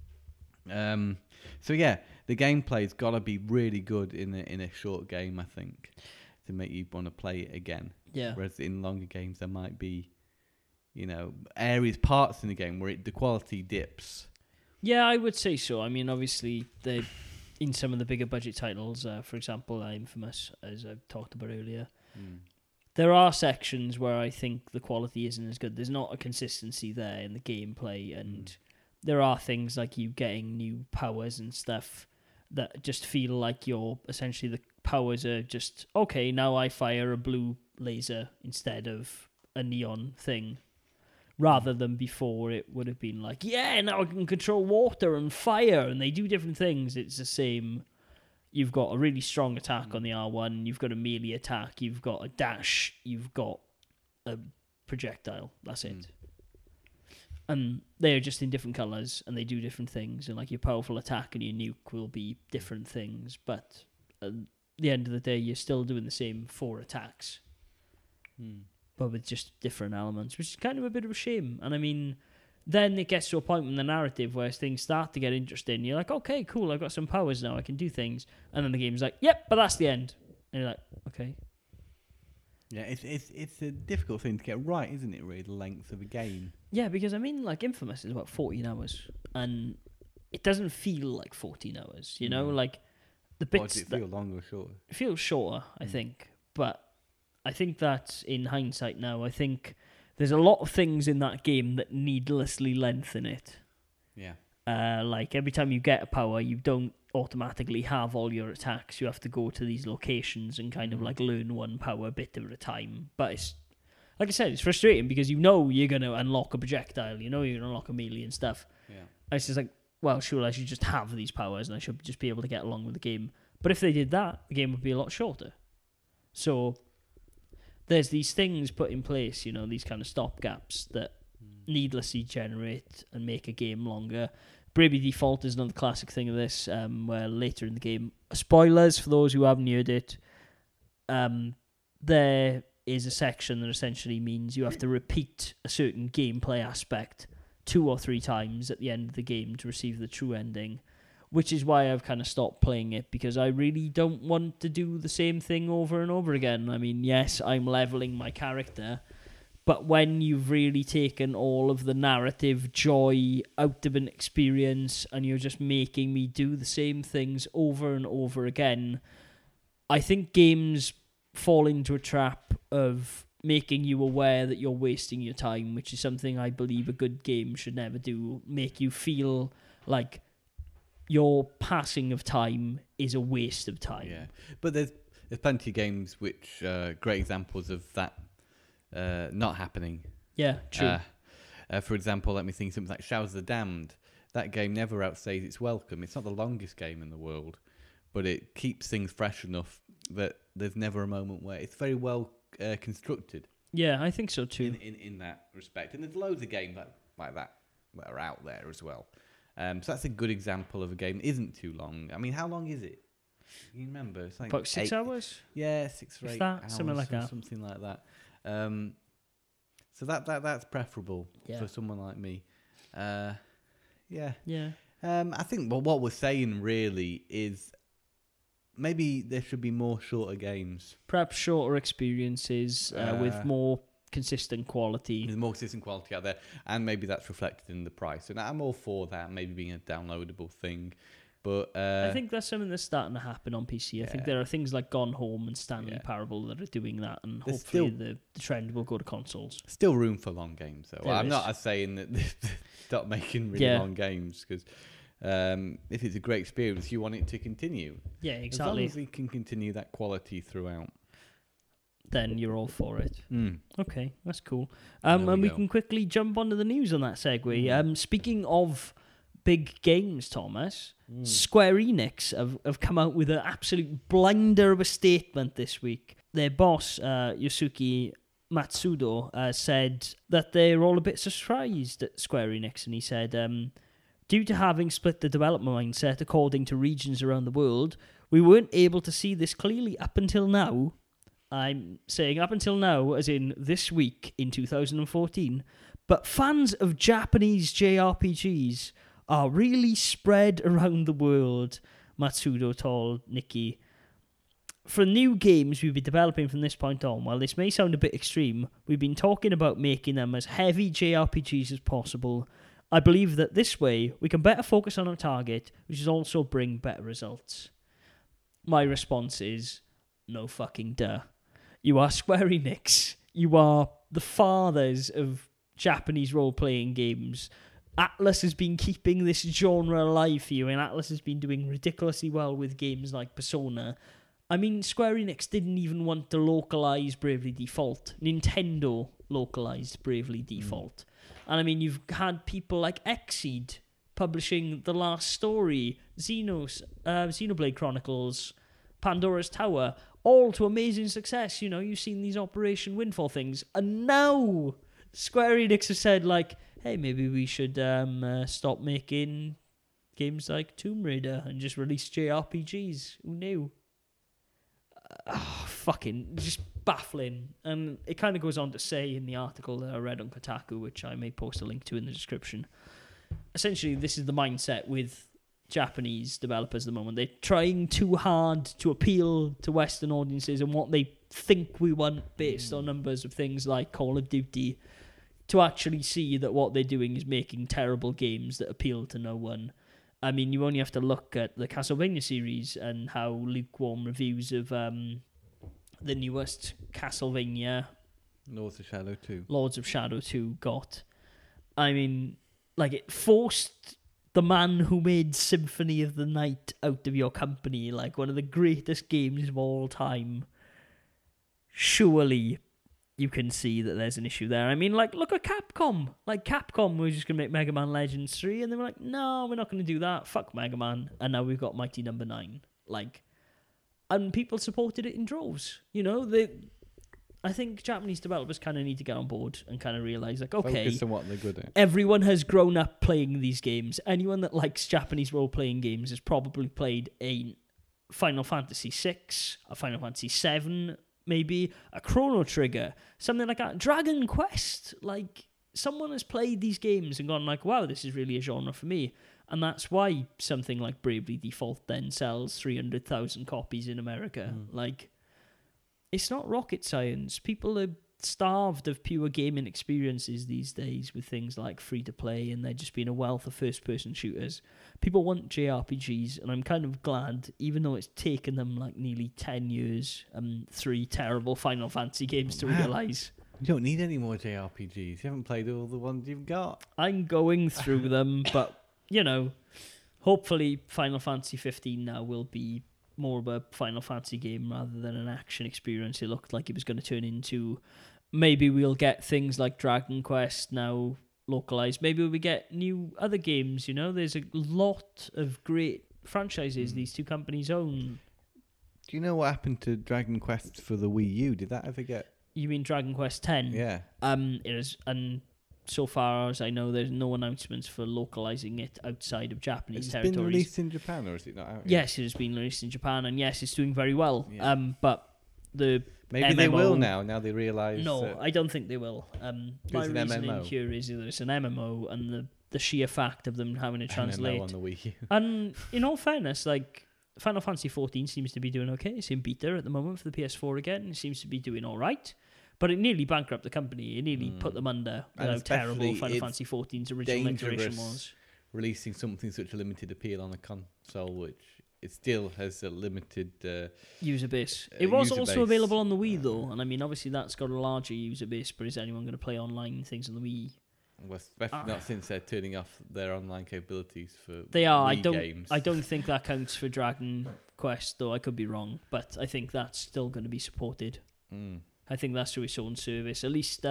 So yeah, the gameplay's got to be really good in a short game, I think, to make you want to play it again. Yeah. Whereas in longer games, there might be, areas, parts in the game where the quality dips. Yeah, I would say so. Obviously, in some of the bigger budget titles, for example, Infamous, as I've talked about earlier, there are sections where I think the quality isn't as good. There's not a consistency there in the gameplay, and there are things like you getting new powers and stuff that just feel like essentially the powers are just, okay, now I fire a blue laser instead of a neon thing, rather than before it would have been like, yeah, now I can control water and fire, and they do different things. It's the same. You've got a really strong attack on the R1, you've got a melee attack, you've got a dash, you've got a projectile. That's it. And they're just in different colours, and they do different things, and like your powerful attack and your nuke will be different things, but at the end of the day, you're still doing the same 4 attacks, but with just different elements, which is kind of a bit of a shame. And then it gets to a point in the narrative where things start to get interesting. You're like, okay, cool, I've got some powers now, I can do things. And then the game's like, yep, but that's the end. And you're like, okay. Yeah, it's a difficult thing to get right, isn't it, really, the length of a game? Yeah, because like Infamous is about 14 hours, and it doesn't feel like 14 hours, like the bits. Or does it feel longer or shorter? It feels shorter, I think, but I think that in hindsight now, I think there's a lot of things in that game that needlessly lengthen it. Yeah. Like every time you get a power, you don't automatically have all your attacks. You have to go to these locations and kind of like learn one power bit at a time. But it's, like I said, it's frustrating because you know you're going to unlock a projectile, you know you're going to unlock a melee and stuff. Yeah. And it's just like, well, sure, I should just have these powers and I should just be able to get along with the game. But if they did that, the game would be a lot shorter. So there's these things put in place, you know, these kind of stopgaps that needlessly generate and make a game longer. Bravely Default is another classic thing of this, where later in the game, spoilers for those who haven't heard it, there is a section that essentially means you have to repeat a certain gameplay aspect 2 or 3 times at the end of the game to receive the true ending, which is why I've kind of stopped playing it, because I really don't want to do the same thing over and over again. I mean, yes, I'm leveling my character, but when you've really taken all of the narrative joy out of an experience and you're just making me do the same things over and over again, I think games fall into a trap of making you aware that you're wasting your time, which is something I believe a good game should never do. Make you feel like your passing of time is a waste of time. Yeah, but there's plenty of games which great examples of that not happening. Yeah, true. For example, let me think something like Shadows of the Damned. That game never outstays its welcome. It's not the longest game in the world, but it keeps things fresh enough that there's never a moment where it's very well constructed. Yeah, I think so too. In that respect, and there's loads of games like that are out there as well. So that's a good example of a game that isn't too long. I mean, how long is it? You remember? It's like about 6 hours? Yeah, 6 or 8 that? hours. Something like that. Something like that. So that's preferable for someone like me. Yeah. Yeah. I think what we're saying really is maybe there should be more shorter games. Perhaps shorter experiences with more consistent quality. There's more consistent quality out there, and maybe that's reflected in the price. And I'm all for that, maybe being a downloadable thing. But I think that's something that's starting to happen on PC. I think there are things like Gone Home and Stanley Parable that are doing that, and There's hopefully the trend will go to consoles. Still room for long games, though. There I'm is. not saying that stop making really long games, because if it's a great experience, you want it to continue. Yeah, exactly. As long as we can continue that quality throughout, then you're all for it. Okay, that's cool. There And we go. can quickly jump onto the news on that segue. Speaking of big games, Thomas, Square Enix have come out with an absolute blinder of a statement this week. Their boss, Yosuke Matsudo, said that they're all a bit surprised at Square Enix, and he said, due to having split the development mindset according to regions around the world, we weren't able to see this clearly up until now. I'm saying up until now, as in this week in 2014, but fans of Japanese JRPGs are really spread around the world, Matsudo told Nikkei. For new games we've been developing from this point on, while this may sound a bit extreme, we've been talking about making them as heavy JRPGs as possible. I believe that this way we can better focus on our target, which is also bring better results. My response is, no fucking duh. You are Square Enix. You are the fathers of Japanese role-playing games. Atlus has been keeping this genre alive for you, and Atlus has been doing ridiculously well with games like Persona. I mean, Square Enix didn't even want to localize Bravely Default. Nintendo localized Bravely Default. And I mean, you've had people like Xseed publishing The Last Story, Xenoblade Chronicles, Pandora's Tower, all to amazing success. You know, you've seen these Operation Windfall things. And now Square Enix has said, like, hey, maybe we should stop making games like Tomb Raider and just release JRPGs. Who knew? Fucking just baffling. And it kind of goes on to say in the article that I read on Kotaku, which I may post a link to in the description. Essentially, this is the mindset with Japanese developers at the moment. They're trying too hard to appeal to Western audiences and what they think we want based on numbers of things like Call of Duty, to actually see that what they're doing is making terrible games that appeal to no one. I mean, you only have to look at the Castlevania series and how lukewarm reviews of the newest Castlevania, Lords of Shadow 2 got. I mean, like, it forced the man who made Symphony of the Night out of your company, like one of the greatest games of all time, surely you can see that there's an issue there. I mean, like, look at Capcom. Like, Capcom were just going to make Mega Man Legends 3, and they were like, no, we're not going to do that. Fuck Mega Man. And now we've got Mighty Number 9. Like, and people supported it in droves. You know, I think Japanese developers kind of need to get on board and kind of realize, like, okay, focus on what they're good at. Everyone has grown up playing these games. Anyone that likes Japanese role-playing games has probably played a Final Fantasy VI, a Final Fantasy VII, maybe a Chrono Trigger, something like that. Dragon Quest. Like, someone has played these games and gone like, wow, this is really a genre for me. And that's why something like Bravely Default then sells 300,000 copies in America. Like, it's not rocket science. People are starved of pure gaming experiences these days with things like free-to-play, and there just being a wealth of first-person shooters. People want JRPGs, and I'm kind of glad, even though it's taken them like nearly 10 years and 3 terrible Final Fantasy games to realise. You don't need any more JRPGs. You haven't played all the ones you've got. I'm going through them, but, you know, hopefully Final Fantasy 15 now will be more of a Final Fantasy game rather than an action experience. It looked like it was going to turn into, maybe we'll get things like Dragon Quest now localized. Maybe we get new other games, you know. There's a lot of great franchises these two companies own. Do you know what happened to Dragon Quest for the Wii U? Did that ever get... You mean Dragon Quest X? Yeah. It is, and so far as I know, there's no announcements for localizing it outside of Japanese territories. It's been released in Japan, or is it not out yet? Yes, it has been released in Japan, and yes, it's doing very well. Yeah. But the maybe MMO, they will now they realise... No, I don't think they will. My an reasoning MMO. here is that it's an MMO, and the sheer fact of them having to translate. MMO on the Wii U. And in all fairness, like, Final Fantasy 14 seems to be doing okay. It's in beta at the moment for the PS4 again. It seems to be doing all right. But it nearly bankrupted the company. It nearly put them under with how terrible Final Fantasy 14's original iteration was. Releasing something such a limited appeal on a console, which it still has a limited user base. It was user also base. available on the Wii, though. And I mean, obviously, that's got a larger user base, but is anyone going to play online things on the Wii? Well, especially not since they're turning off their online capabilities for they are. Wii games. I don't think that counts for Dragon Quest, though. I could be wrong, but I think that's still going to be supported. I think that's through its own service. At least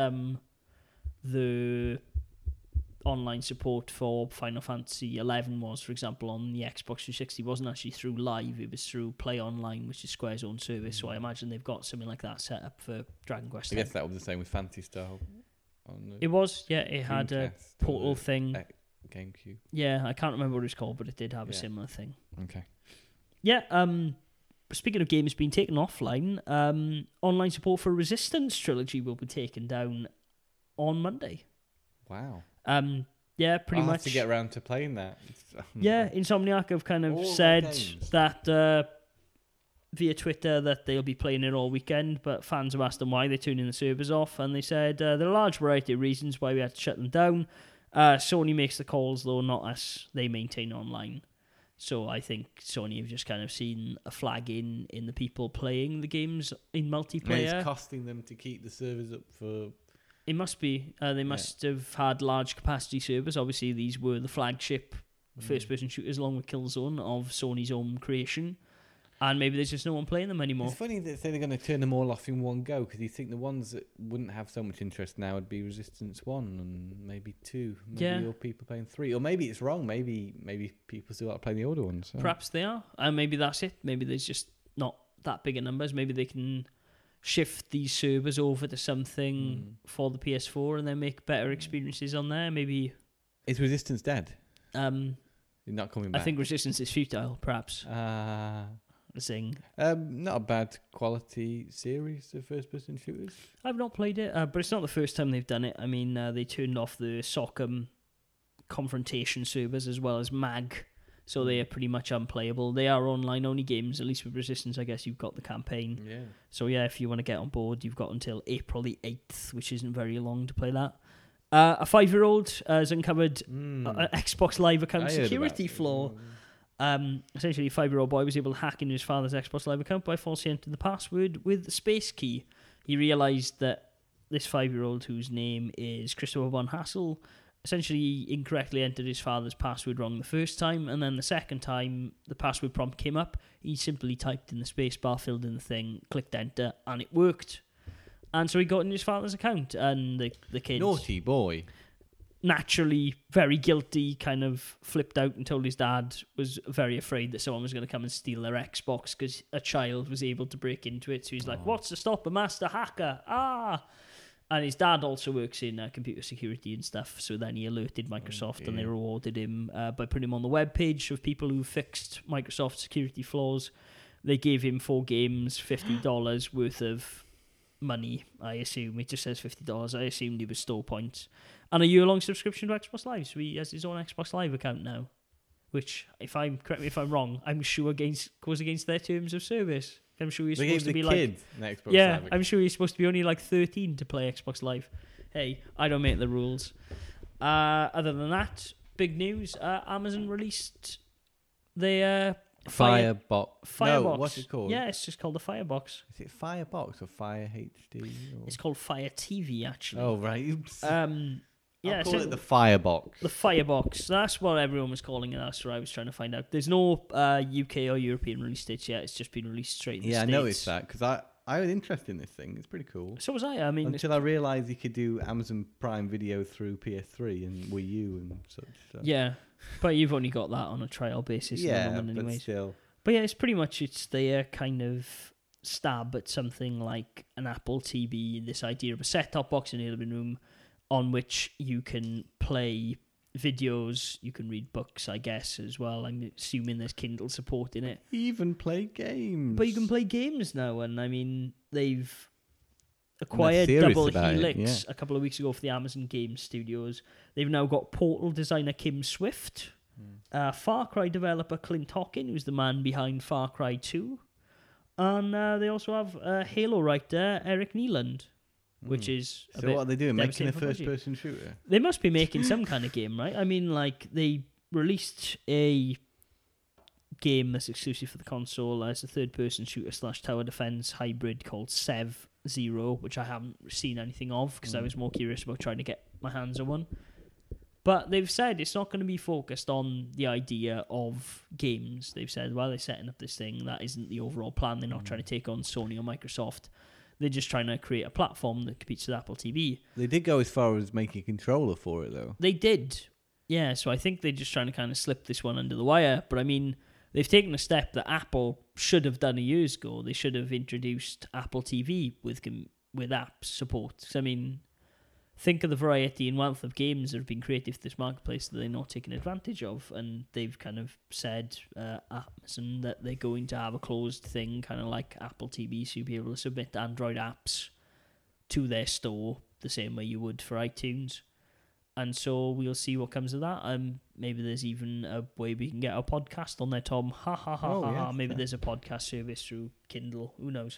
the online support for Final Fantasy 11 was, for example, on the Xbox 360 wasn't actually through Live. It was through Play Online, which is Square's own service. So I imagine they've got something like that set up for Dragon Quest. I guess that was the same with Phantasy Star. It was, yeah. It had a portal thing. GameCube. Yeah, I can't remember what it was called, but it did have a similar thing. Okay. Yeah. Speaking of games being taken offline, online support for Resistance Trilogy will be taken down on Monday. Wow. Yeah, pretty I'll much. have to get around to playing that. Yeah, Insomniac have kind of said that via Twitter that they'll be playing it all weekend, but fans have asked them why they're turning the servers off, and they said there are a large variety of reasons why we had to shut them down. Sony makes the calls, though, not us. They maintain online. So I think Sony have just kind of seen a flag in the people playing the games in multiplayer. And it's costing them to keep the servers up for... It must be. They must have had large capacity servers. Obviously, these were the flagship first-person shooters along with Killzone of Sony's own creation. And maybe there's just no one playing them anymore. It's funny that they're going to turn them all off in one go, because you think the ones that wouldn't have so much interest now would be Resistance 1 and maybe 2. Maybe all people playing 3. Or maybe it's wrong. Maybe people still like playing the older ones. So. Perhaps they are. And maybe that's it. Maybe there's just not that big of numbers. Maybe they can shift these servers over to something for the PS4 and then make better experiences on there. Maybe... Is Resistance dead? You're not coming back? I think Resistance is futile, perhaps. Zing. Not a bad quality series of first-person shooters. I've not played it, but it's not the first time they've done it. I mean, they turned off the Socom confrontation servers as well as MAG, so they are pretty much unplayable. They are online-only games, at least with Resistance. I guess you've got the campaign. Yeah. So yeah, if you want to get on board, you've got until April the 8th, which isn't very long to play that. A 5-year-old has uncovered an Xbox Live account security flaw. Essentially, a 5-year-old boy was able to hack into his father's Xbox Live account by falsely entering the password with the space key. He realised that this 5-year-old, whose name is Christopher von Hassel, essentially he incorrectly entered his father's password wrong the first time, and then the second time the password prompt came up, he simply typed in the spacebar, filled in the thing, clicked enter, and it worked. And so he got in his father's account, and the kid, Naughty boy. naturally very guilty, kind of flipped out and told his dad was very afraid that someone was going to come and steal their Xbox because a child was able to break into it. So he's like, "What's to stop a master hacker? Ah!" And his dad also works in computer security and stuff. So then he alerted Microsoft, and they rewarded him by putting him on the webpage of people who fixed Microsoft security flaws. They gave him 4 games, $50 worth of money, I assume. It just says $50. I assumed he was store points. And a year-long subscription to Xbox Live. So he has his own Xbox Live account now. Which, correct me if I'm wrong, I'm sure goes against their terms of service. I'm sure he's supposed to be like... Xbox yeah, Live I'm sure he's supposed to be only like 13 to play Xbox Live. Hey, I don't make the rules. Other than that, big news. Amazon released their... Firebox. Firebox. No, what's it called? Yeah, it's just called the Firebox. Is it Firebox or Fire HD? Or... It's called Fire TV, actually. Oh, right. Oops. Yeah, I'll call so it the Firebox. the Firebox. That's what everyone was calling it. That's what I was trying to find out. There's no UK or European release dates yet. It's just been released straight in the Yeah, I States. noticed that because I was interested in this thing. It's pretty cool. So was I. I mean, Until I realised you could do Amazon Prime Video through PS3 and Wii U and such. So. yeah, but you've only got that on a trial basis. Yeah, at the moment but anyways. still. But yeah, it's their kind of stab at something like an Apple TV, this idea of a set-top box in your living room on which you can play videos, you can read books, I guess, as well. I'm assuming there's Kindle support in it. Even play games. But you can play games now, and I mean, they've acquired serious Double about it, Helix a couple of weeks ago for the Amazon Game Studios. They've now got Portal designer Kim Swift, Far Cry developer Clint Hockin, who's the man behind Far Cry 2, and they also have Halo writer Eric Neeland, which is a So bit what are they doing? Making devastating a for budget. first-person shooter? They must be making some kind of game, right? I mean, like, they released a game that's exclusive for the console as a third-person shooter / tower defense hybrid called Sev Zero, which I haven't seen anything of because I was more curious about trying to get my hands on one. But they've said it's not going to be focused on the idea of games. They've said, while they're setting up this thing, that isn't the overall plan. They're not trying to take on Sony or Microsoft. They're just trying to create a platform that competes with Apple TV. They did go as far as making a controller for it, though. They did. Yeah, so I think they're just trying to kind of slip this one under the wire. But I mean, they've taken a step that Apple should have done years ago. They should have introduced Apple TV with app support. 'Cause I mean, think of the variety and wealth of games that have been created for this marketplace that they're not taking advantage of. And they've kind of said, Amazon, that they're going to have a closed thing, kind of like Apple TV, so you'll be able to submit Android apps to their store the same way you would for iTunes. And so we'll see what comes of that. Maybe there's even a way we can get a podcast on there, Tom. Ha ha ha ha ha. Maybe there's a podcast service through Kindle. Who knows?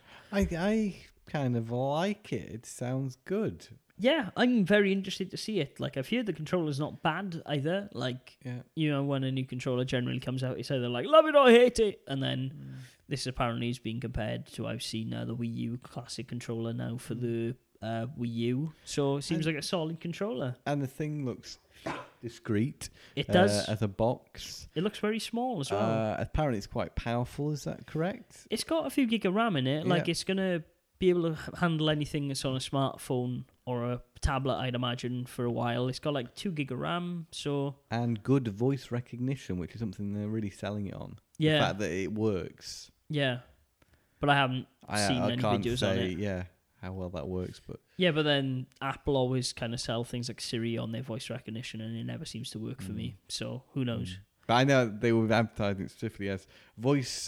I kind of like it. It sounds good. Yeah, I'm very interested to see it. Like, I've heard the controller's not bad either. Like, you know, when a new controller generally comes out, it's either like, love it or hate it. And then this apparently is being compared to, I've seen the Wii U classic controller now for the Wii U. So it seems like a solid controller. And the thing looks discreet. It does. As a box. It looks very small as well. Apparently it's quite powerful, is that correct? It's got a few gig of RAM in it. Like, it's going to be able to handle anything that's on a smartphone or a tablet, I'd imagine, for a while. It's got like 2 gig of RAM, so... And good voice recognition, which is something they're really selling it on. Yeah. The fact that it works. Yeah. But I haven't seen any can't videos say, on it. Yeah, how well that works, but... Yeah, but then Apple always kind of sell things like Siri on their voice recognition, and it never seems to work for me. So, who knows? But I know they were advertising it specifically as voice...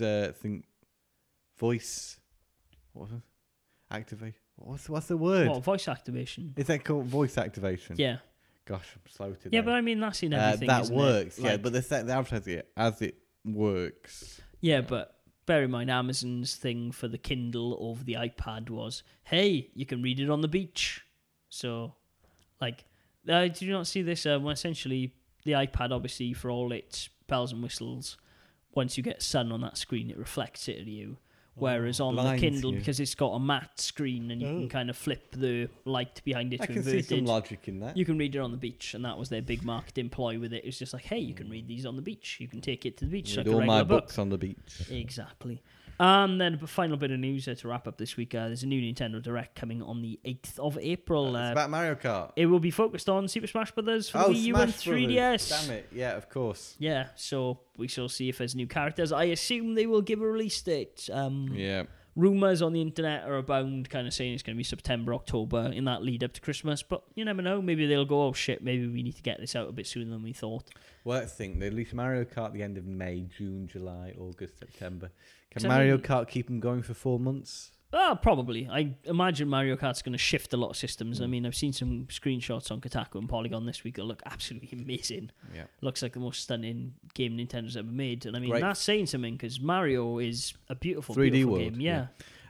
Voice... What was it? Activate. What's the word? What, voice activation? Is that called voice activation? Yeah. Gosh, I'm slow today. Yeah, but I mean, that's in everything, that isn't works, it? yeah, Like, but they're advertising it as it works. yeah, but bear in mind, Amazon's thing for the Kindle over the iPad was, hey, you can read it on the beach. So, like, did you not see this? When essentially, the iPad, obviously, for all its bells and whistles, once you get sun on that screen, it reflects it at you. Whereas on the blinds Kindle, you. because it's got a matte screen and you can kind of flip the light behind it I to can see some inverted, logic in that. you can read it on the beach, and that was their big marketing ploy with it. It's just like, hey, you can read these on the beach. You can take it to the beach like Read a all my regular book. books on the beach. Exactly. And then a final bit of news to wrap up this week. There's a new Nintendo Direct coming on the 8th of April. It's about Mario Kart. It will be focused on Super Smash Brothers for the Wii U and Smash Brothers. 3DS. Damn it. Yeah, of course. Yeah, so we shall see if there's new characters. I assume they will give a release date. Yeah. Rumours on the internet are abound, kind of saying it's going to be September, October, in that lead up to Christmas. But you never know. Maybe they'll go, oh shit, maybe we need to get this out a bit sooner than we thought. Well, I think they release Mario Kart at the end of May, June, July, August, September. Can So, Mario Kart keep them going for 4 months? Probably. I imagine Mario Kart's going to shift a lot of systems. I mean, I've seen some screenshots on Kotaku and Polygon this week that look absolutely amazing. Yeah. Looks like the most stunning game Nintendo's ever made. And I mean, Great. that's saying something because Mario is a beautiful, 3D beautiful world, game. Yeah.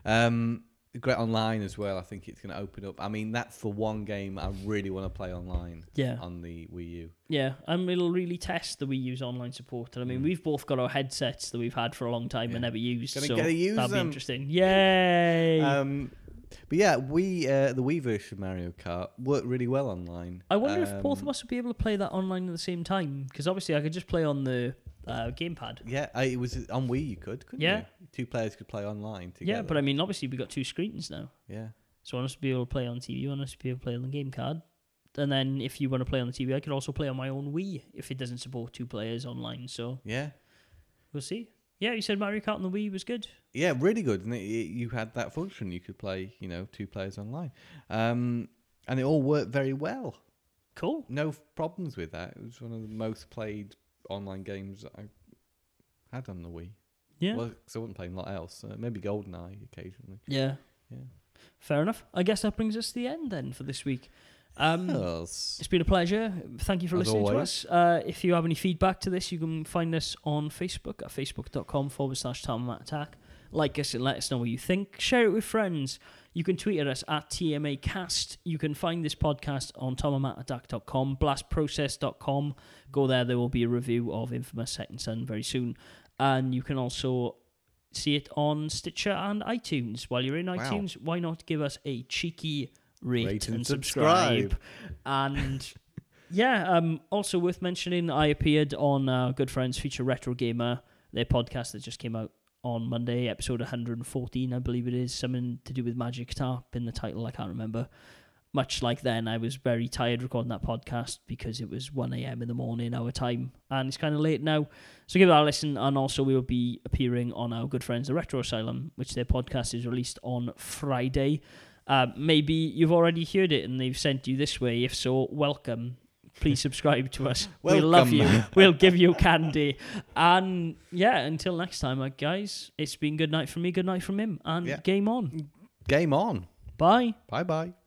Great online as well. I think it's going to open up. I mean, that's the one game I really want to play online Yeah. on the Wii U. Yeah, and it'll really test the Wii U's online support. And I mean, we've both got our headsets that we've had for a long time and never used. Gonna so get to use that'll be them. interesting. Yay! But yeah, the Wii version of Mario Kart worked really well online. I wonder if both of us would be able to play that online at the same time. Because obviously I could just play on the gamepad. Yeah, it was on Wii. You couldn't Yeah. you? 2 players could play online together. Yeah, but I mean, obviously we've got 2 screens now. Yeah. So I want us to be able to play on TV, I want us to be able to play on the game card. And then if you want to play on the TV, I could also play on my own Wii if it doesn't support 2 players online. So Yeah. we'll see. Yeah, you said Mario Kart on the Wii was good. Yeah, really good. And you had that function. You could play, 2 players online. And it all worked very well. Cool. No problems with that. It was one of the most played online games that I had on the Wii. Yeah. Well, because I wasn't playing a lot else. Maybe GoldenEye occasionally. Yeah. Yeah. Fair enough. I guess that brings us to the end then for this week. Yes. It's been a pleasure. Thank you for As listening always. to us. If you have any feedback to this, you can find us on Facebook at facebook.com/TomaMattAttack. Like us and let us know what you think. Share it with friends. You can tweet at us at TMAcast. You can find this podcast on TomaMattAttack.com, blastprocess.com. Go there. There will be a review of Infamous Second Son very soon. And you can also see it on Stitcher and iTunes. While you're in iTunes, why not give us a cheeky rate and subscribe. And also worth mentioning, I appeared on our good friends Feature Retro Gamer, their podcast that just came out on Monday, episode 114, I believe it is, something to do with Magic Tarp in the title, I can't remember. Much like then, I was very tired recording that podcast because it was 1 a.m. in the morning, our time, and it's kind of late now. So give that a listen, and also we will be appearing on our good friends, the Retro Asylum, which their podcast is released on Friday. Maybe you've already heard it and they've sent you this way. If so, welcome. Please subscribe to us. We'll love you. We'll give you candy. And yeah, until next time, guys, it's been good night from me, good night from him, and game on. Game on. Bye. Bye-bye.